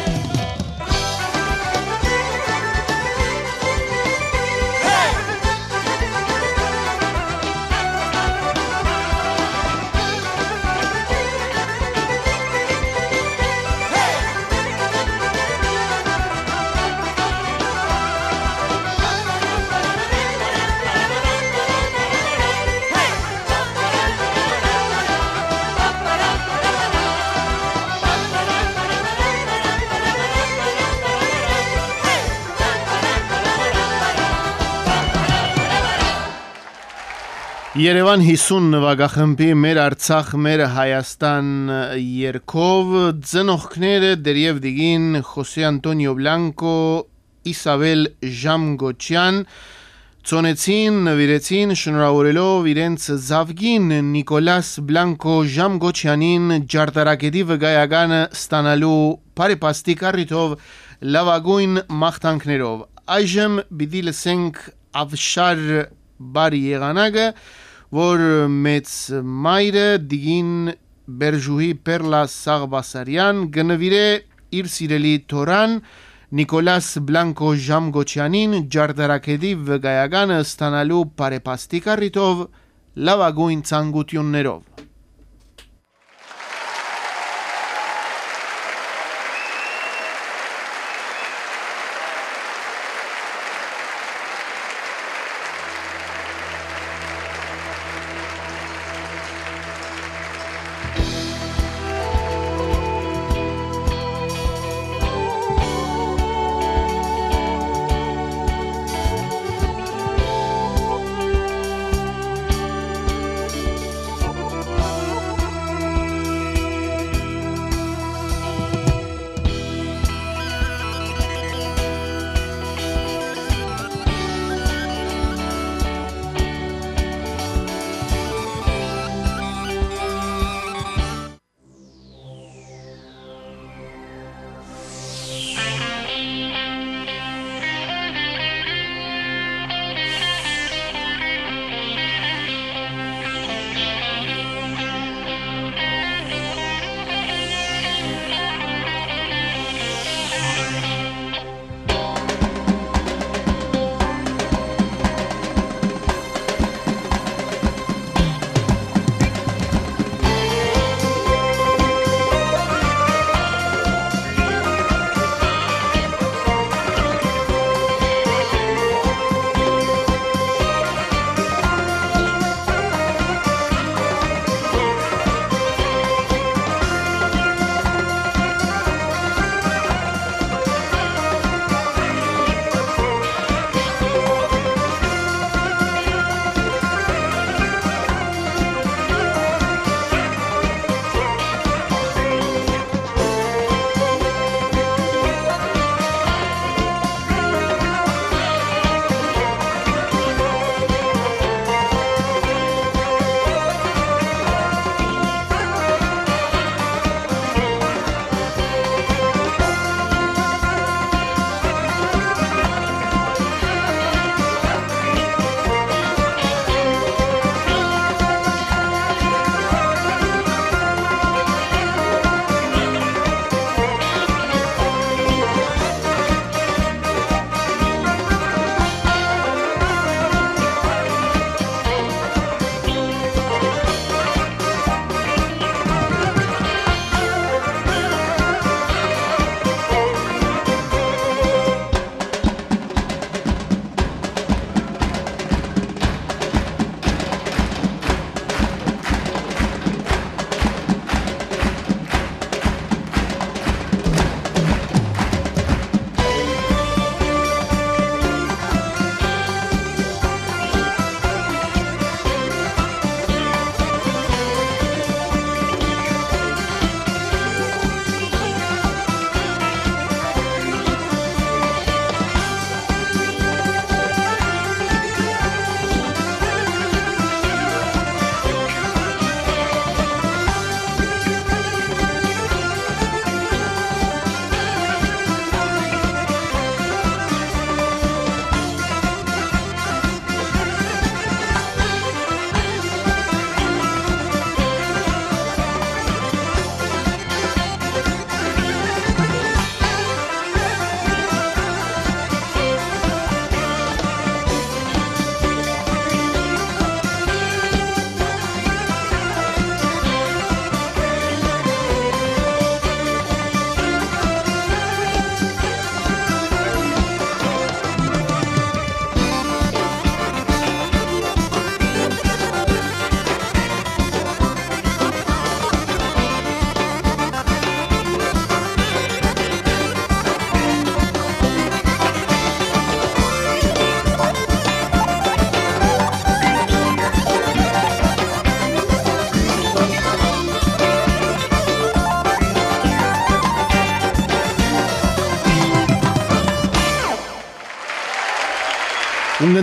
Երևան 50 նվագախմբի մեր Արցախ, մեր Հայաստան երգով ծնողքները դերև դիգին Խոսե Անտոնիո Բլանկո, Իսաբել Ժամգոչյան ծոնեցին, նվիրեցին շնորհավորելով իրենց զավգին Նիկոլաս Բլանկո Ժամգոչյանին ջարտարակետի վգայականը ստանալու բարեպաստիկ առիթով լավագույն մաղթանքներով։ Այժմ պիտի լսենք Ավշար բարի եղանակը, որ մեծ մայրը դիգին Բերժուհի Պերլա Սաղբասարյան գնվիրե իր սիրելի թորան Նիկոլաս Բլանկո Ժամգոչյանին ջարտարակետի վգայականը ստանալու բարեպաստիկ առիթով լավագույն ցանկություններով։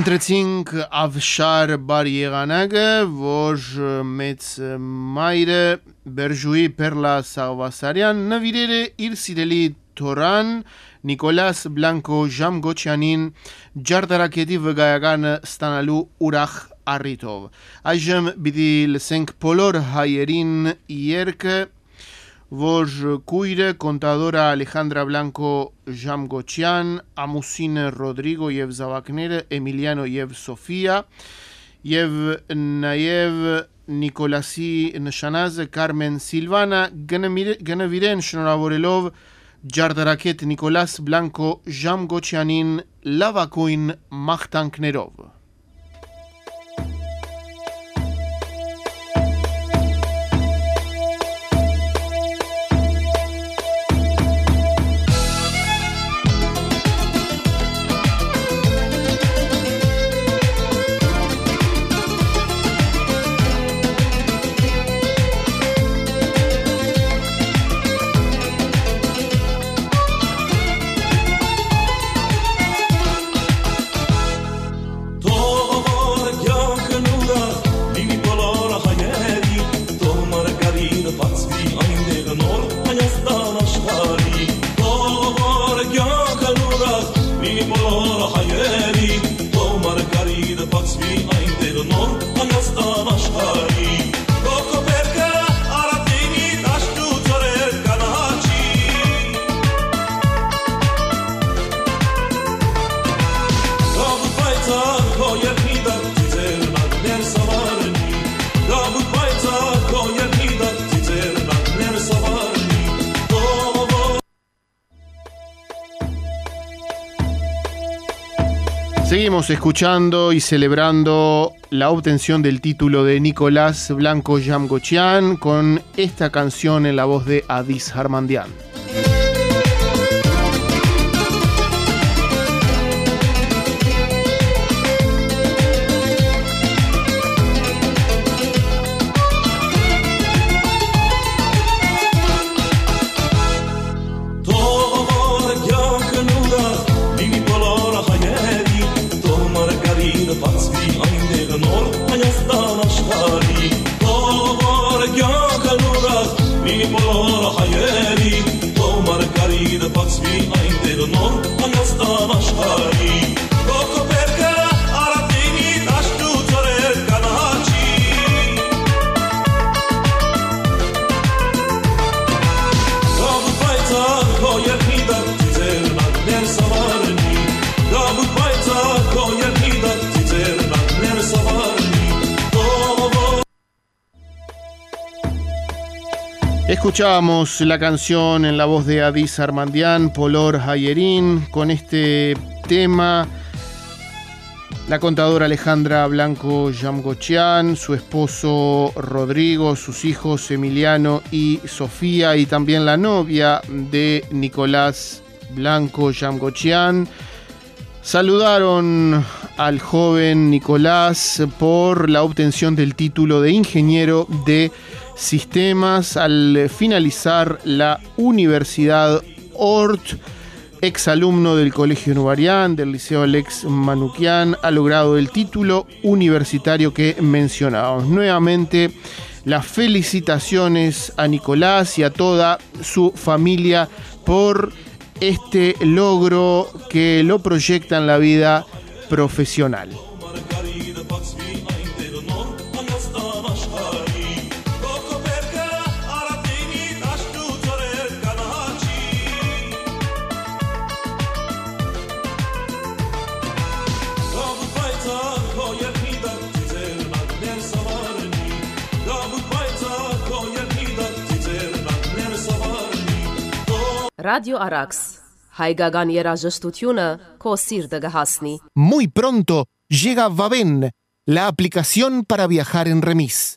Կընտրեցինք Ավշար Bar եղանակը, որ մեծ մայրը Բերժուի Պերլա Սաղվասարյան նվիրել է իր սիրելի թորան Նիկոլաս Բլանկո Ժամգոչյանին ջարդարակետի վկայականը ստանալու ուրախ առիթով։ Այժմ պիտի լսենք բոլոր հայերին երգը, որ կույրը կոնտադորա Ալեխանդրա Բլանկո Ժամգոչյան, ամուսինը Ռոդրիգո եւ զավակները Էմիլիանո եւ Սոֆիա եւ նաեւ Նիկոլասի նշանազը Կարմեն Սիլվանա գնվիրեն շնորհավորելով ջարդարակետ Նիկոլաս Բլանկո Ժամգոչյանին լավագույն մաղթանքներով։ Seguimos escuchando y celebrando la obtención del título de Nicolás Blanco Jamgochian con esta canción en la voz de Adis Harmandian. Escuchábamos la canción en la voz de Adis Harmandian, Polor Hayerin, con este tema la contadora Alejandra Blanco Jamgochian, su esposo Rodrigo, sus hijos Emiliano y Sofía, y también la novia de Nicolás Blanco Jamgochian. Saludaron al joven Nicolás por la obtención del título de ingeniero de sistemas al finalizar la Universidad Ort. Exalumno del Colegio Nubarián, del Liceo Alex Manuquian, ha logrado el título universitario que mencionábamos. Nuevamente, las felicitaciones a Nicolás y a toda su familia por este logro que lo proyecta en la vida profesional. Radio Arax. Հայկական երաժշտությունը քո սիրտը կհասնի. Muy pronto llega Vaven, la aplicación para viajar en remis.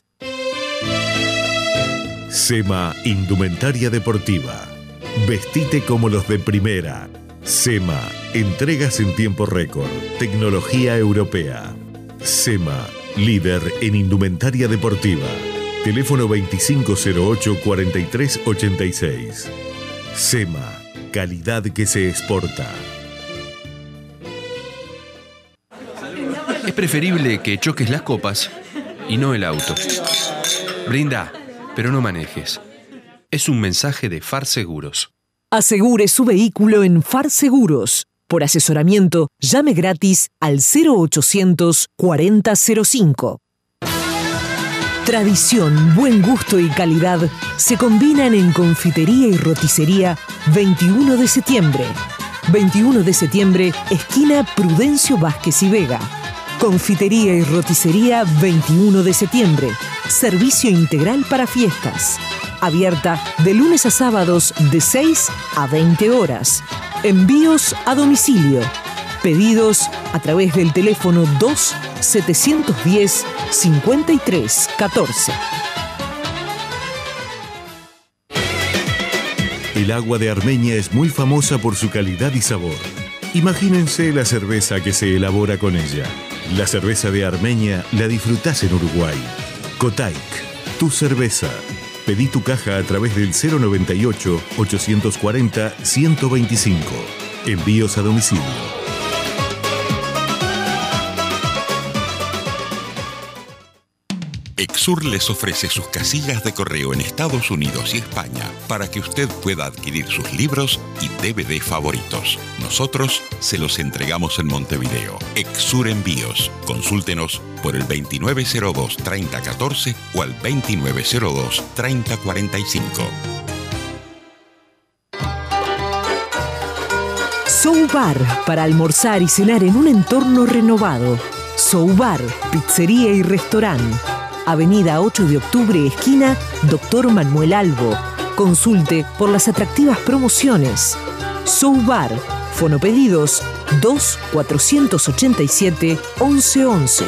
SEMA Indumentaria Deportiva. Vestite como los de primera. SEMA, entregas en tiempo récord. Tecnología europea. SEMA, líder en indumentaria deportiva. Teléfono 2508-4386. SEMA, calidad que se exporta. preferible que choques las copas y no el auto. Brinda, pero no manejes. Es un mensaje de Far Seguros. Asegure su vehículo en Far Seguros. Por asesoramiento, llame gratis al 0800 4005. Tradición, buen gusto y calidad se combinan en Confitería y Roticería 21 de septiembre. 21 de septiembre, esquina Prudencio Vázquez y Vega. Confitería y Roticería 21 de septiembre. Servicio integral para fiestas. Abierta de lunes a sábados de 6 a 20 horas. Envíos a domicilio. Pedidos a través del teléfono 2-710-5314. El agua de Armenia es muy famosa por su calidad y sabor. Imagínense la cerveza que se elabora con ella. La cerveza de Armenia la disfrutás en Uruguay. Kotaik, tu cerveza. Pedí tu caja a través del 098-840-125. Envíos a domicilio. Exur les ofrece sus casillas de correo en Estados Unidos y España para que usted pueda adquirir sus libros y DVD favoritos. Nosotros se los entregamos en Montevideo. Exur Envíos. Consúltenos por el 2902-3014 o al 2902-3045. Soubar, para almorzar y cenar en un entorno renovado. Soubar, pizzería y restaurante. Avenida 8 de Octubre, esquina Dr. Manuel Albo. Consulte por las atractivas promociones. Soubar, fonopedidos 2-487-1111.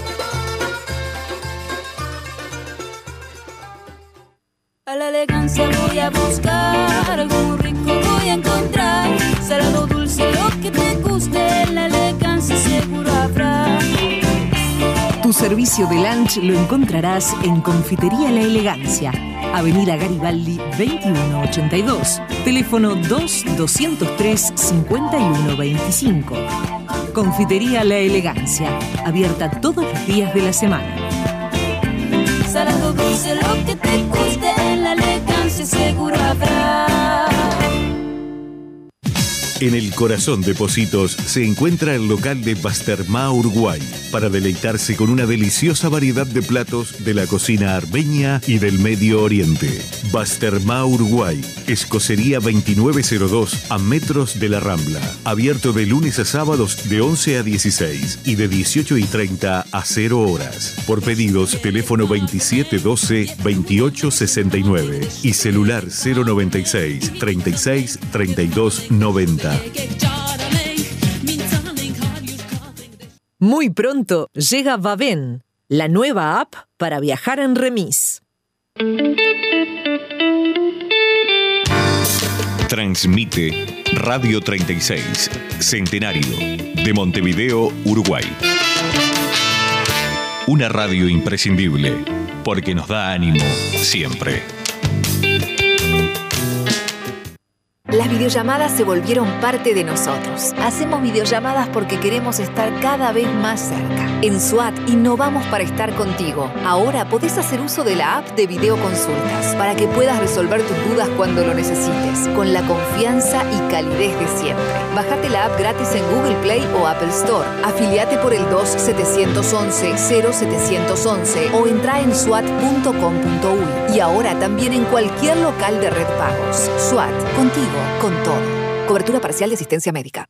A la elegancia voy a buscar, algo rico voy a encontrar. Salado dulce, lo que te guste, la elegancia seguro habrá. Tu servicio de lunch lo encontrarás en Confitería La Elegancia, Avenida Garibaldi 2182, teléfono 2-203-5125. Confitería La Elegancia, abierta todos los días de la semana. Salado dulce, lo que te guste, la elegancia seguro habrá. En el corazón de Pocitos se encuentra el local de Pasterma Uruguay para deleitarse con una deliciosa variedad de platos de la cocina armenia y del Medio Oriente. Pasterma Uruguay, Escocería 2902 a metros de la Rambla. Abierto de lunes a sábados de 11 a 16 y de 18:30 a 0 horas. Por pedidos, teléfono 2712-2869 y celular 096 36 32 90. Muy pronto llega Vaven, la nueva app para viajar en remis. Transmite Radio 36, Centenario, de Montevideo, Uruguay. Una radio imprescindible, porque nos da ánimo siempre. Las videollamadas se volvieron parte de nosotros. Hacemos videollamadas porque queremos estar cada vez más cerca. En SWAT innovamos para estar contigo. Ahora podés hacer uso de la app de videoconsultas para que puedas resolver tus dudas cuando lo necesites, con la confianza y calidez de siempre. Bájate la app gratis en Google Play o Apple Store. Afiliate por el 2-711-0711 o entra en swat.com.uy. Y ahora también en cualquier local de Red Pagos. SWAT, contigo. Con todo. Cobertura parcial de asistencia médica.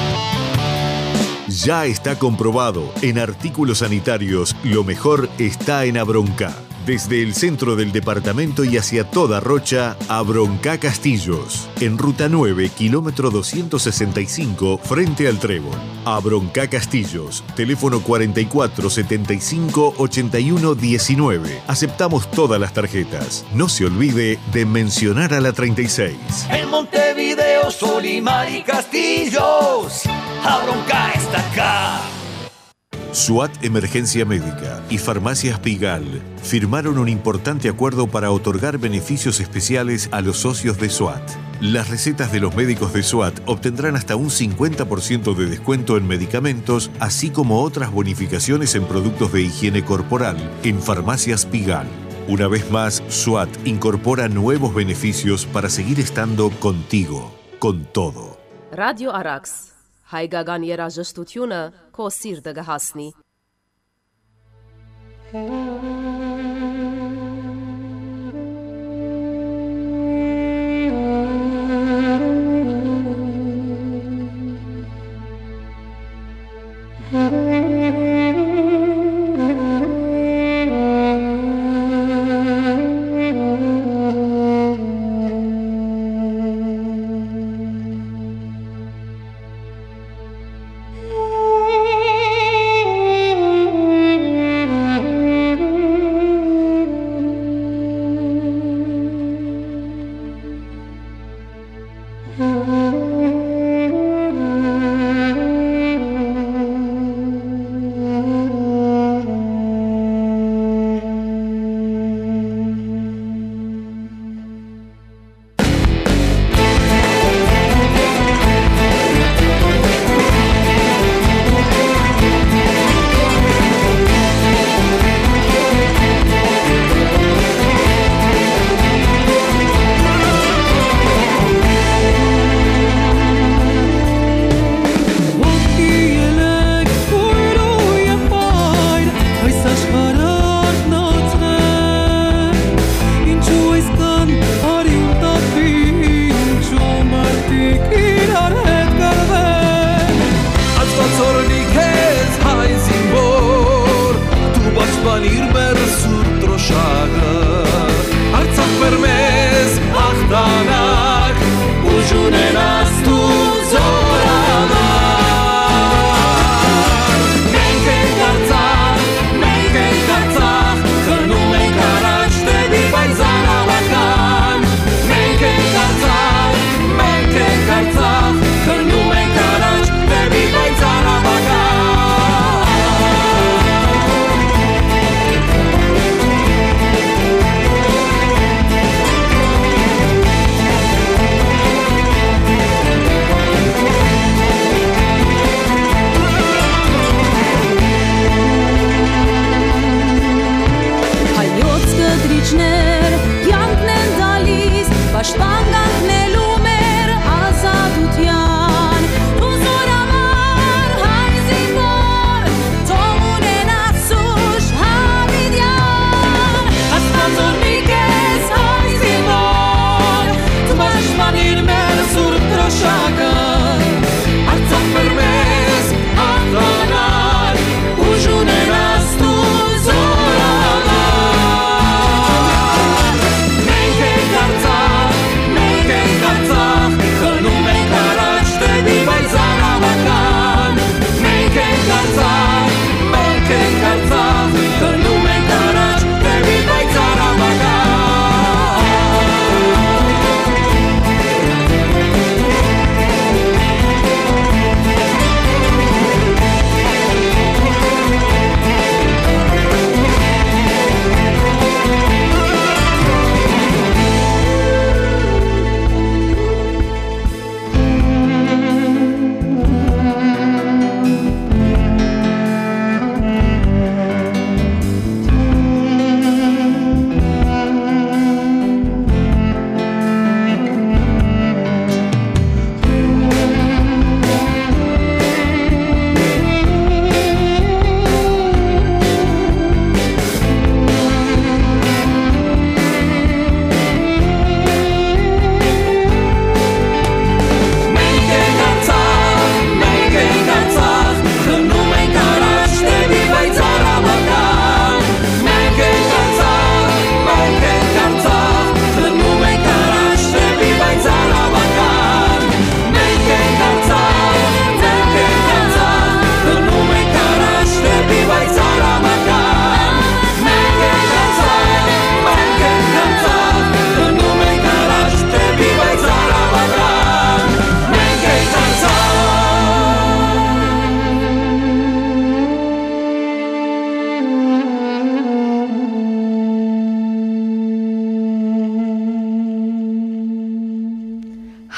Ya está comprobado, en artículos sanitarios, lo mejor está en Abroncá. Desde el centro del departamento y hacia toda Rocha, Abroncá Castillos. En Ruta 9, kilómetro 265, frente al Trébol. Abroncá Castillos. Teléfono 44 75 81 19. Aceptamos todas las tarjetas. No se olvide de mencionar a la 36. En Montevideo, Solimar y Castillos, Abroncá está acá. SWAT Emergencia Médica y Farmacias Pigal firmaron un importante acuerdo para otorgar beneficios especiales a los socios de SWAT. Las recetas de los médicos de SWAT obtendrán hasta un 50% de descuento en medicamentos, así como otras bonificaciones en productos de higiene corporal en Farmacias Pigal. Una vez más, SWAT incorpora nuevos beneficios para seguir estando contigo, con todo. Radio Arax. Hajgagan jera ġestutjuna ko sir daga hasni.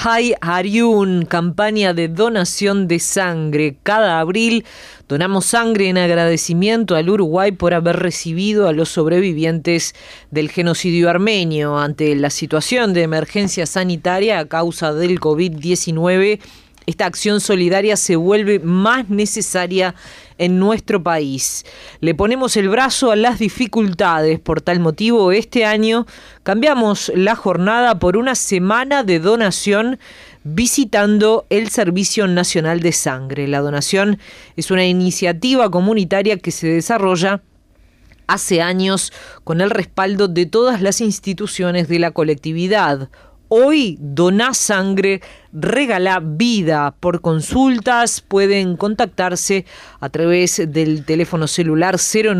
Hay Ariun, campaña de donación de sangre. Cada abril donamos sangre en agradecimiento al Uruguay por haber recibido a los sobrevivientes del genocidio armenio. Ante la situación de emergencia sanitaria a causa del COVID-19, esta acción solidaria se vuelve más necesaria en nuestro país. Le ponemos el brazo a las dificultades. Por tal motivo, este año cambiamos la jornada por una semana de donación visitando el Servicio Nacional de Sangre. La donación es una iniciativa comunitaria que se desarrolla hace años con el respaldo de todas las instituciones de la colectividad. Hoy doná sangre, regalá vida. Por consultas pueden contactarse a través del teléfono celular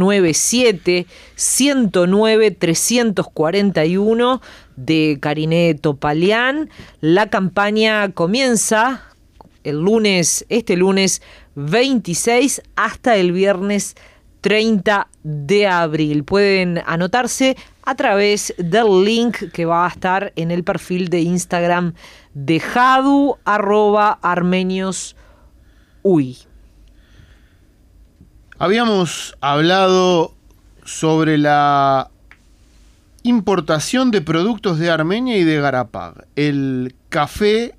097-109-341 de Cariné Topalián. La campaña comienza este lunes 26 hasta el viernes 30 de abril. Pueden anotarse a través del link que va a estar en el perfil de Instagram de Jadu, @armenios.uy. Habíamos hablado sobre la importación de productos de Armenia y de Garapag. El café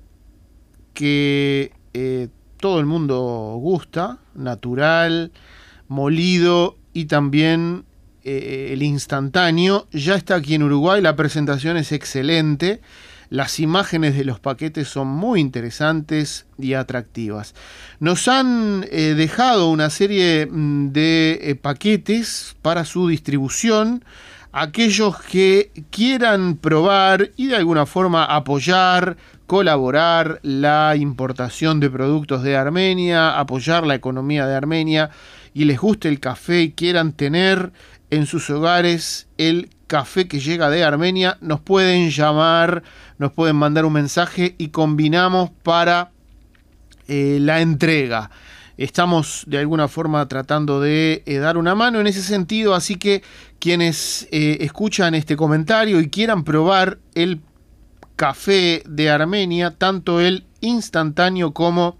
que todo el mundo gusta, natural, molido y también el instantáneo, ya está aquí en Uruguay. La presentación es excelente, las imágenes de los paquetes son muy interesantes y atractivas. Nos han dejado una serie de paquetes para su distribución. Aquellos que quieran probar y de alguna forma apoyar, colaborar la importación de productos de Armenia, apoyar la economía de Armenia, y les guste el café y quieran tener en sus hogares el café que llega de Armenia, nos pueden llamar, nos pueden mandar un mensaje y combinamos para la entrega. Estamos de alguna forma tratando de dar una mano en ese sentido, así que quienes escuchan este comentario y quieran probar el café de Armenia, tanto el instantáneo como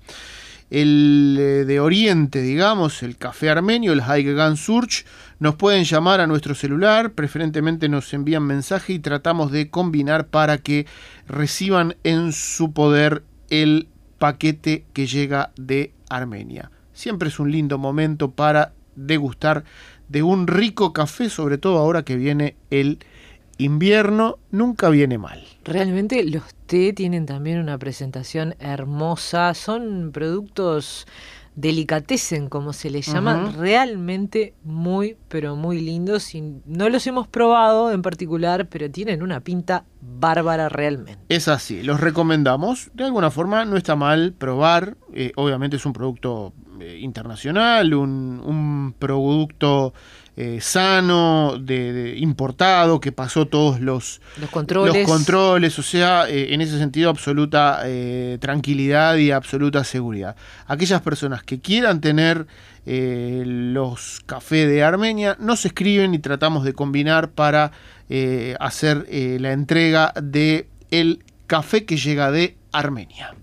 el de Oriente, digamos, el café armenio, el Haigagan Surch, nos pueden llamar a nuestro celular, preferentemente nos envían mensaje y tratamos de combinar para que reciban en su poder el paquete que llega de Armenia. Siempre es un lindo momento para degustar de un rico café, sobre todo ahora que viene el invierno, nunca viene mal. Realmente los té tienen también una presentación hermosa, son productos delicatessen, como se les llama, realmente muy, pero muy lindos. Y no los hemos probado en particular, pero tienen una pinta bárbara realmente. Es así, los recomendamos. De alguna forma no está mal probar. Obviamente es un producto internacional, un producto sano, de importado, que pasó todos los controles, o sea, en ese sentido absoluta tranquilidad y absoluta seguridad. Aquellas personas que quieran tener los cafés de Armenia, nos escriben y tratamos de combinar para hacer la entrega de el café que llega de Armenia.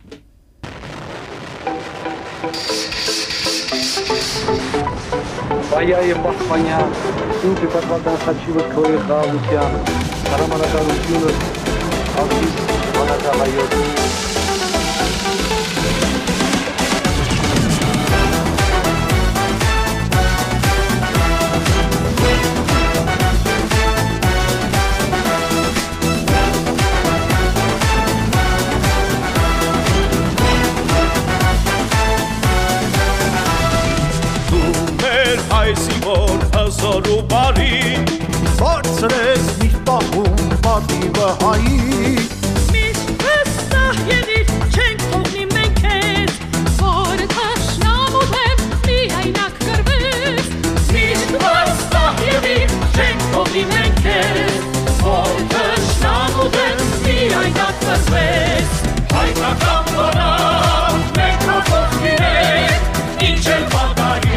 Vaya en España, siempre para Hachivas Korea, Luciano, para Manata Luciano, aquí, Manata Mayor. Այսիվոր հզորու բարի Բարձրես միշտ պահում պատիվը հայի Միշտ վստահ եղիր չենք թողնի մենք քեզ Որ թշնամու դեմ միայնակ կրվես Միշտ վստահ եղիր չենք թողնի մենք քեզ Որ թշնամու դեմ միայնակ կրվես Հայկական բանակ մենք հոգով ինչ էլ պատահի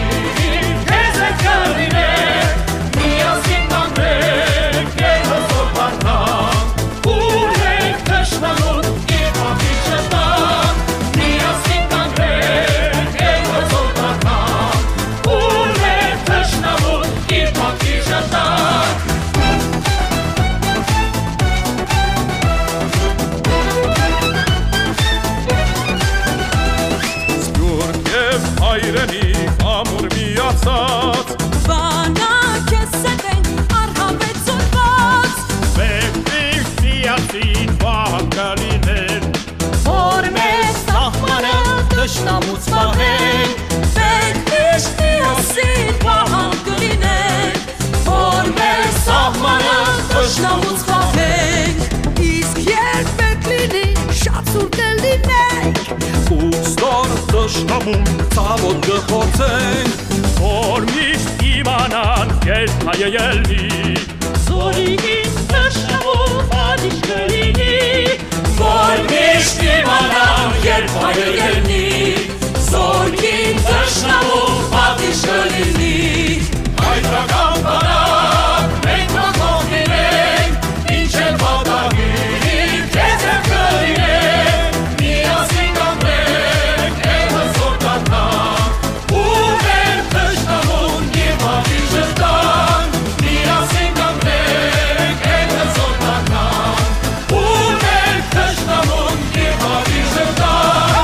Miasin mandrek, que no soportan, Ալիասին վահան կլիներ Որ մեր սահմանը դժնամուց պահենք Մենք միշտ միասին վահան կլիներ Որ մեր սահմանը դժնամուց պահենք Իսկ երբ մենք լինի շատ սուր կլինենք Ուստոր դժնամում ծավոտ կխոցենք Որ միշտ իմանան երբ հայը ելնի Զորին դժնամում պատիժ կլինի Որ միշտ իմանան երբ հայը ելնի Զորին դժնամում պատիժ կլինի Հայրական բանակ մենք մակող լինենք Ինչ էլ պատահի քեզ եմ կլինենք Միասին կամրենք էլ հզոր կատնանք Ու մեր դժնամուն և պատիժը տանք Միասին կամրենք էլ հզոր կատնանք Ու մեր դժնամուն և պատիժը տանք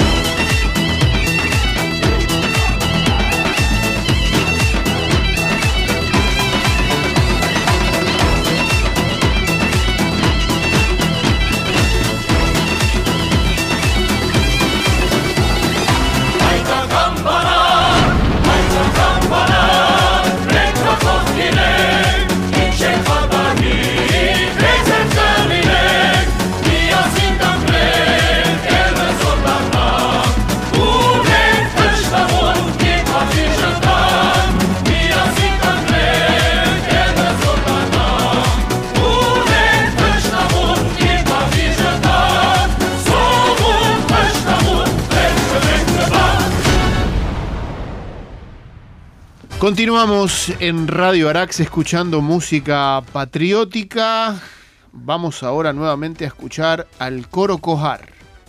Continuamos en Radio Arax escuchando música patriótica. Vamos ahora nuevamente a escuchar al coro Cojar.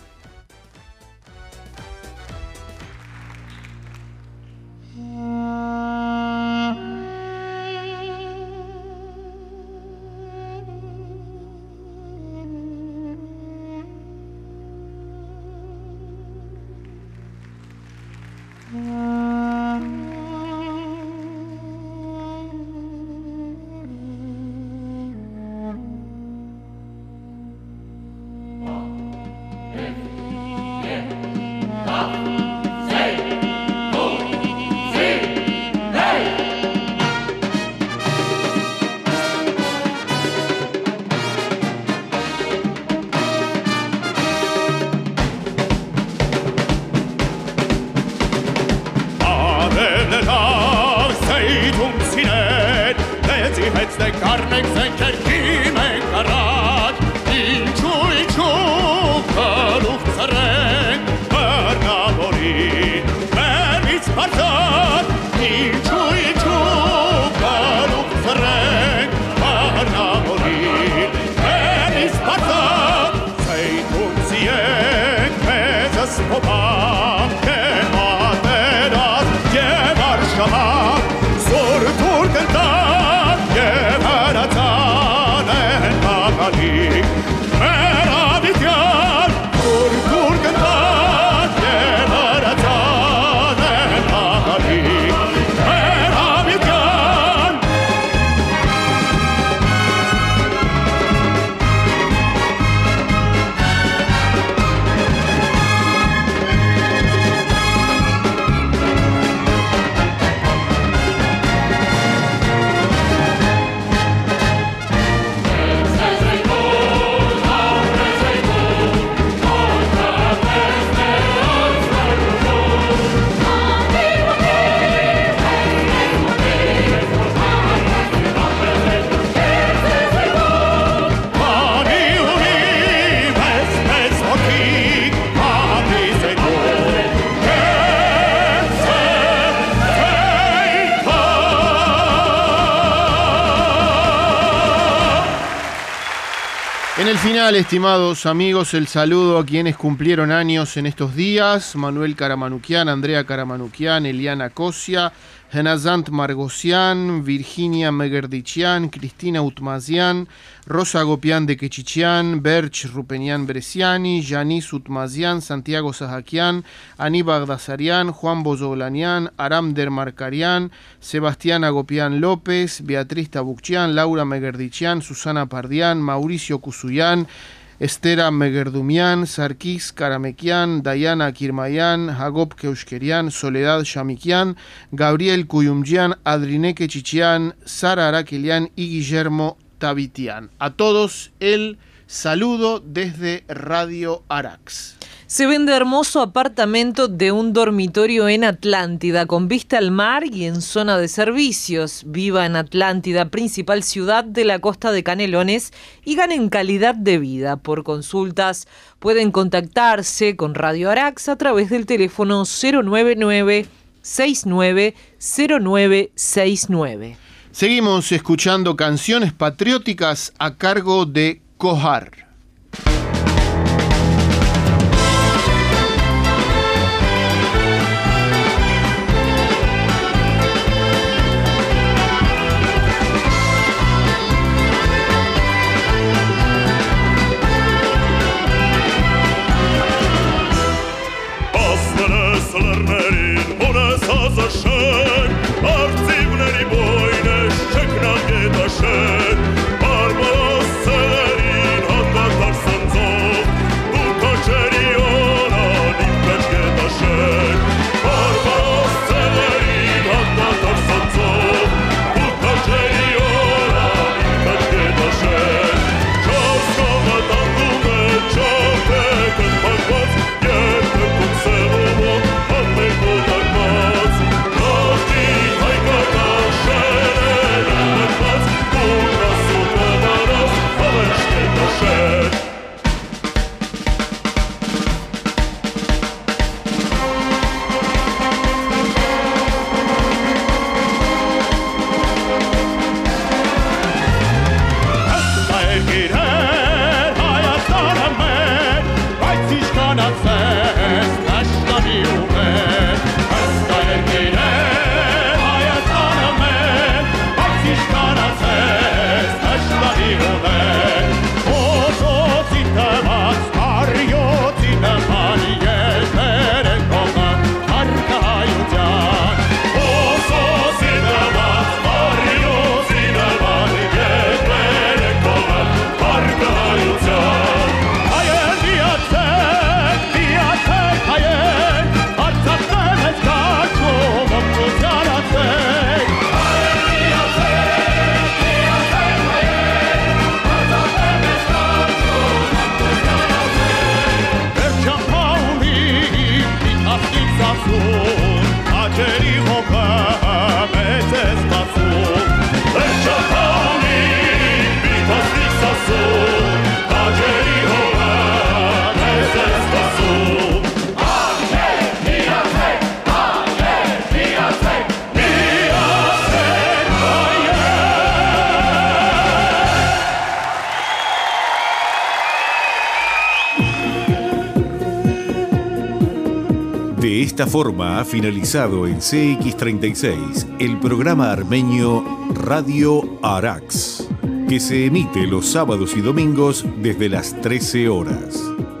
En el final, estimados amigos, el saludo a quienes cumplieron años en estos días: Manuel Karamanukian, Andrea Karamanukian, Eliana Cosia, Henazant Margosian, Virginia Megerdichian, Cristina Utmazian, Rosa Gopian de Quechichian, Berch Rupenian Bresciani, Yanis Utmazian, Santiago Sahakian, Aníbal Dazarian, Juan Bozoglanian, Aram Dermarcarian, Sebastián Agopian López, Beatriz Tabuchian, Laura Megerdichian, Susana Pardian, Mauricio Cusuyan, Estera Megerdumian, Sarkis Karamekian, Dayana Kirmayan, Jagob Keushkerian, Soledad Shamikian, Gabriel Kuyumjian, Adrineke Chichian, Sara Araquelian y Guillermo Tabitian. A todos el saludo desde Radio Arax. Se vende hermoso apartamento de un dormitorio en Atlántida, con vista al mar y en zona de servicios. Viva en Atlántida, principal ciudad de la costa de Canelones, y ganen calidad de vida. Por consultas pueden contactarse con Radio Arax a través del teléfono 099-690969. Seguimos escuchando canciones patrióticas a cargo de Cojar. De esta forma ha finalizado en CX36 el programa armenio Radio Arax, que se emite los sábados y domingos desde las 13 horas.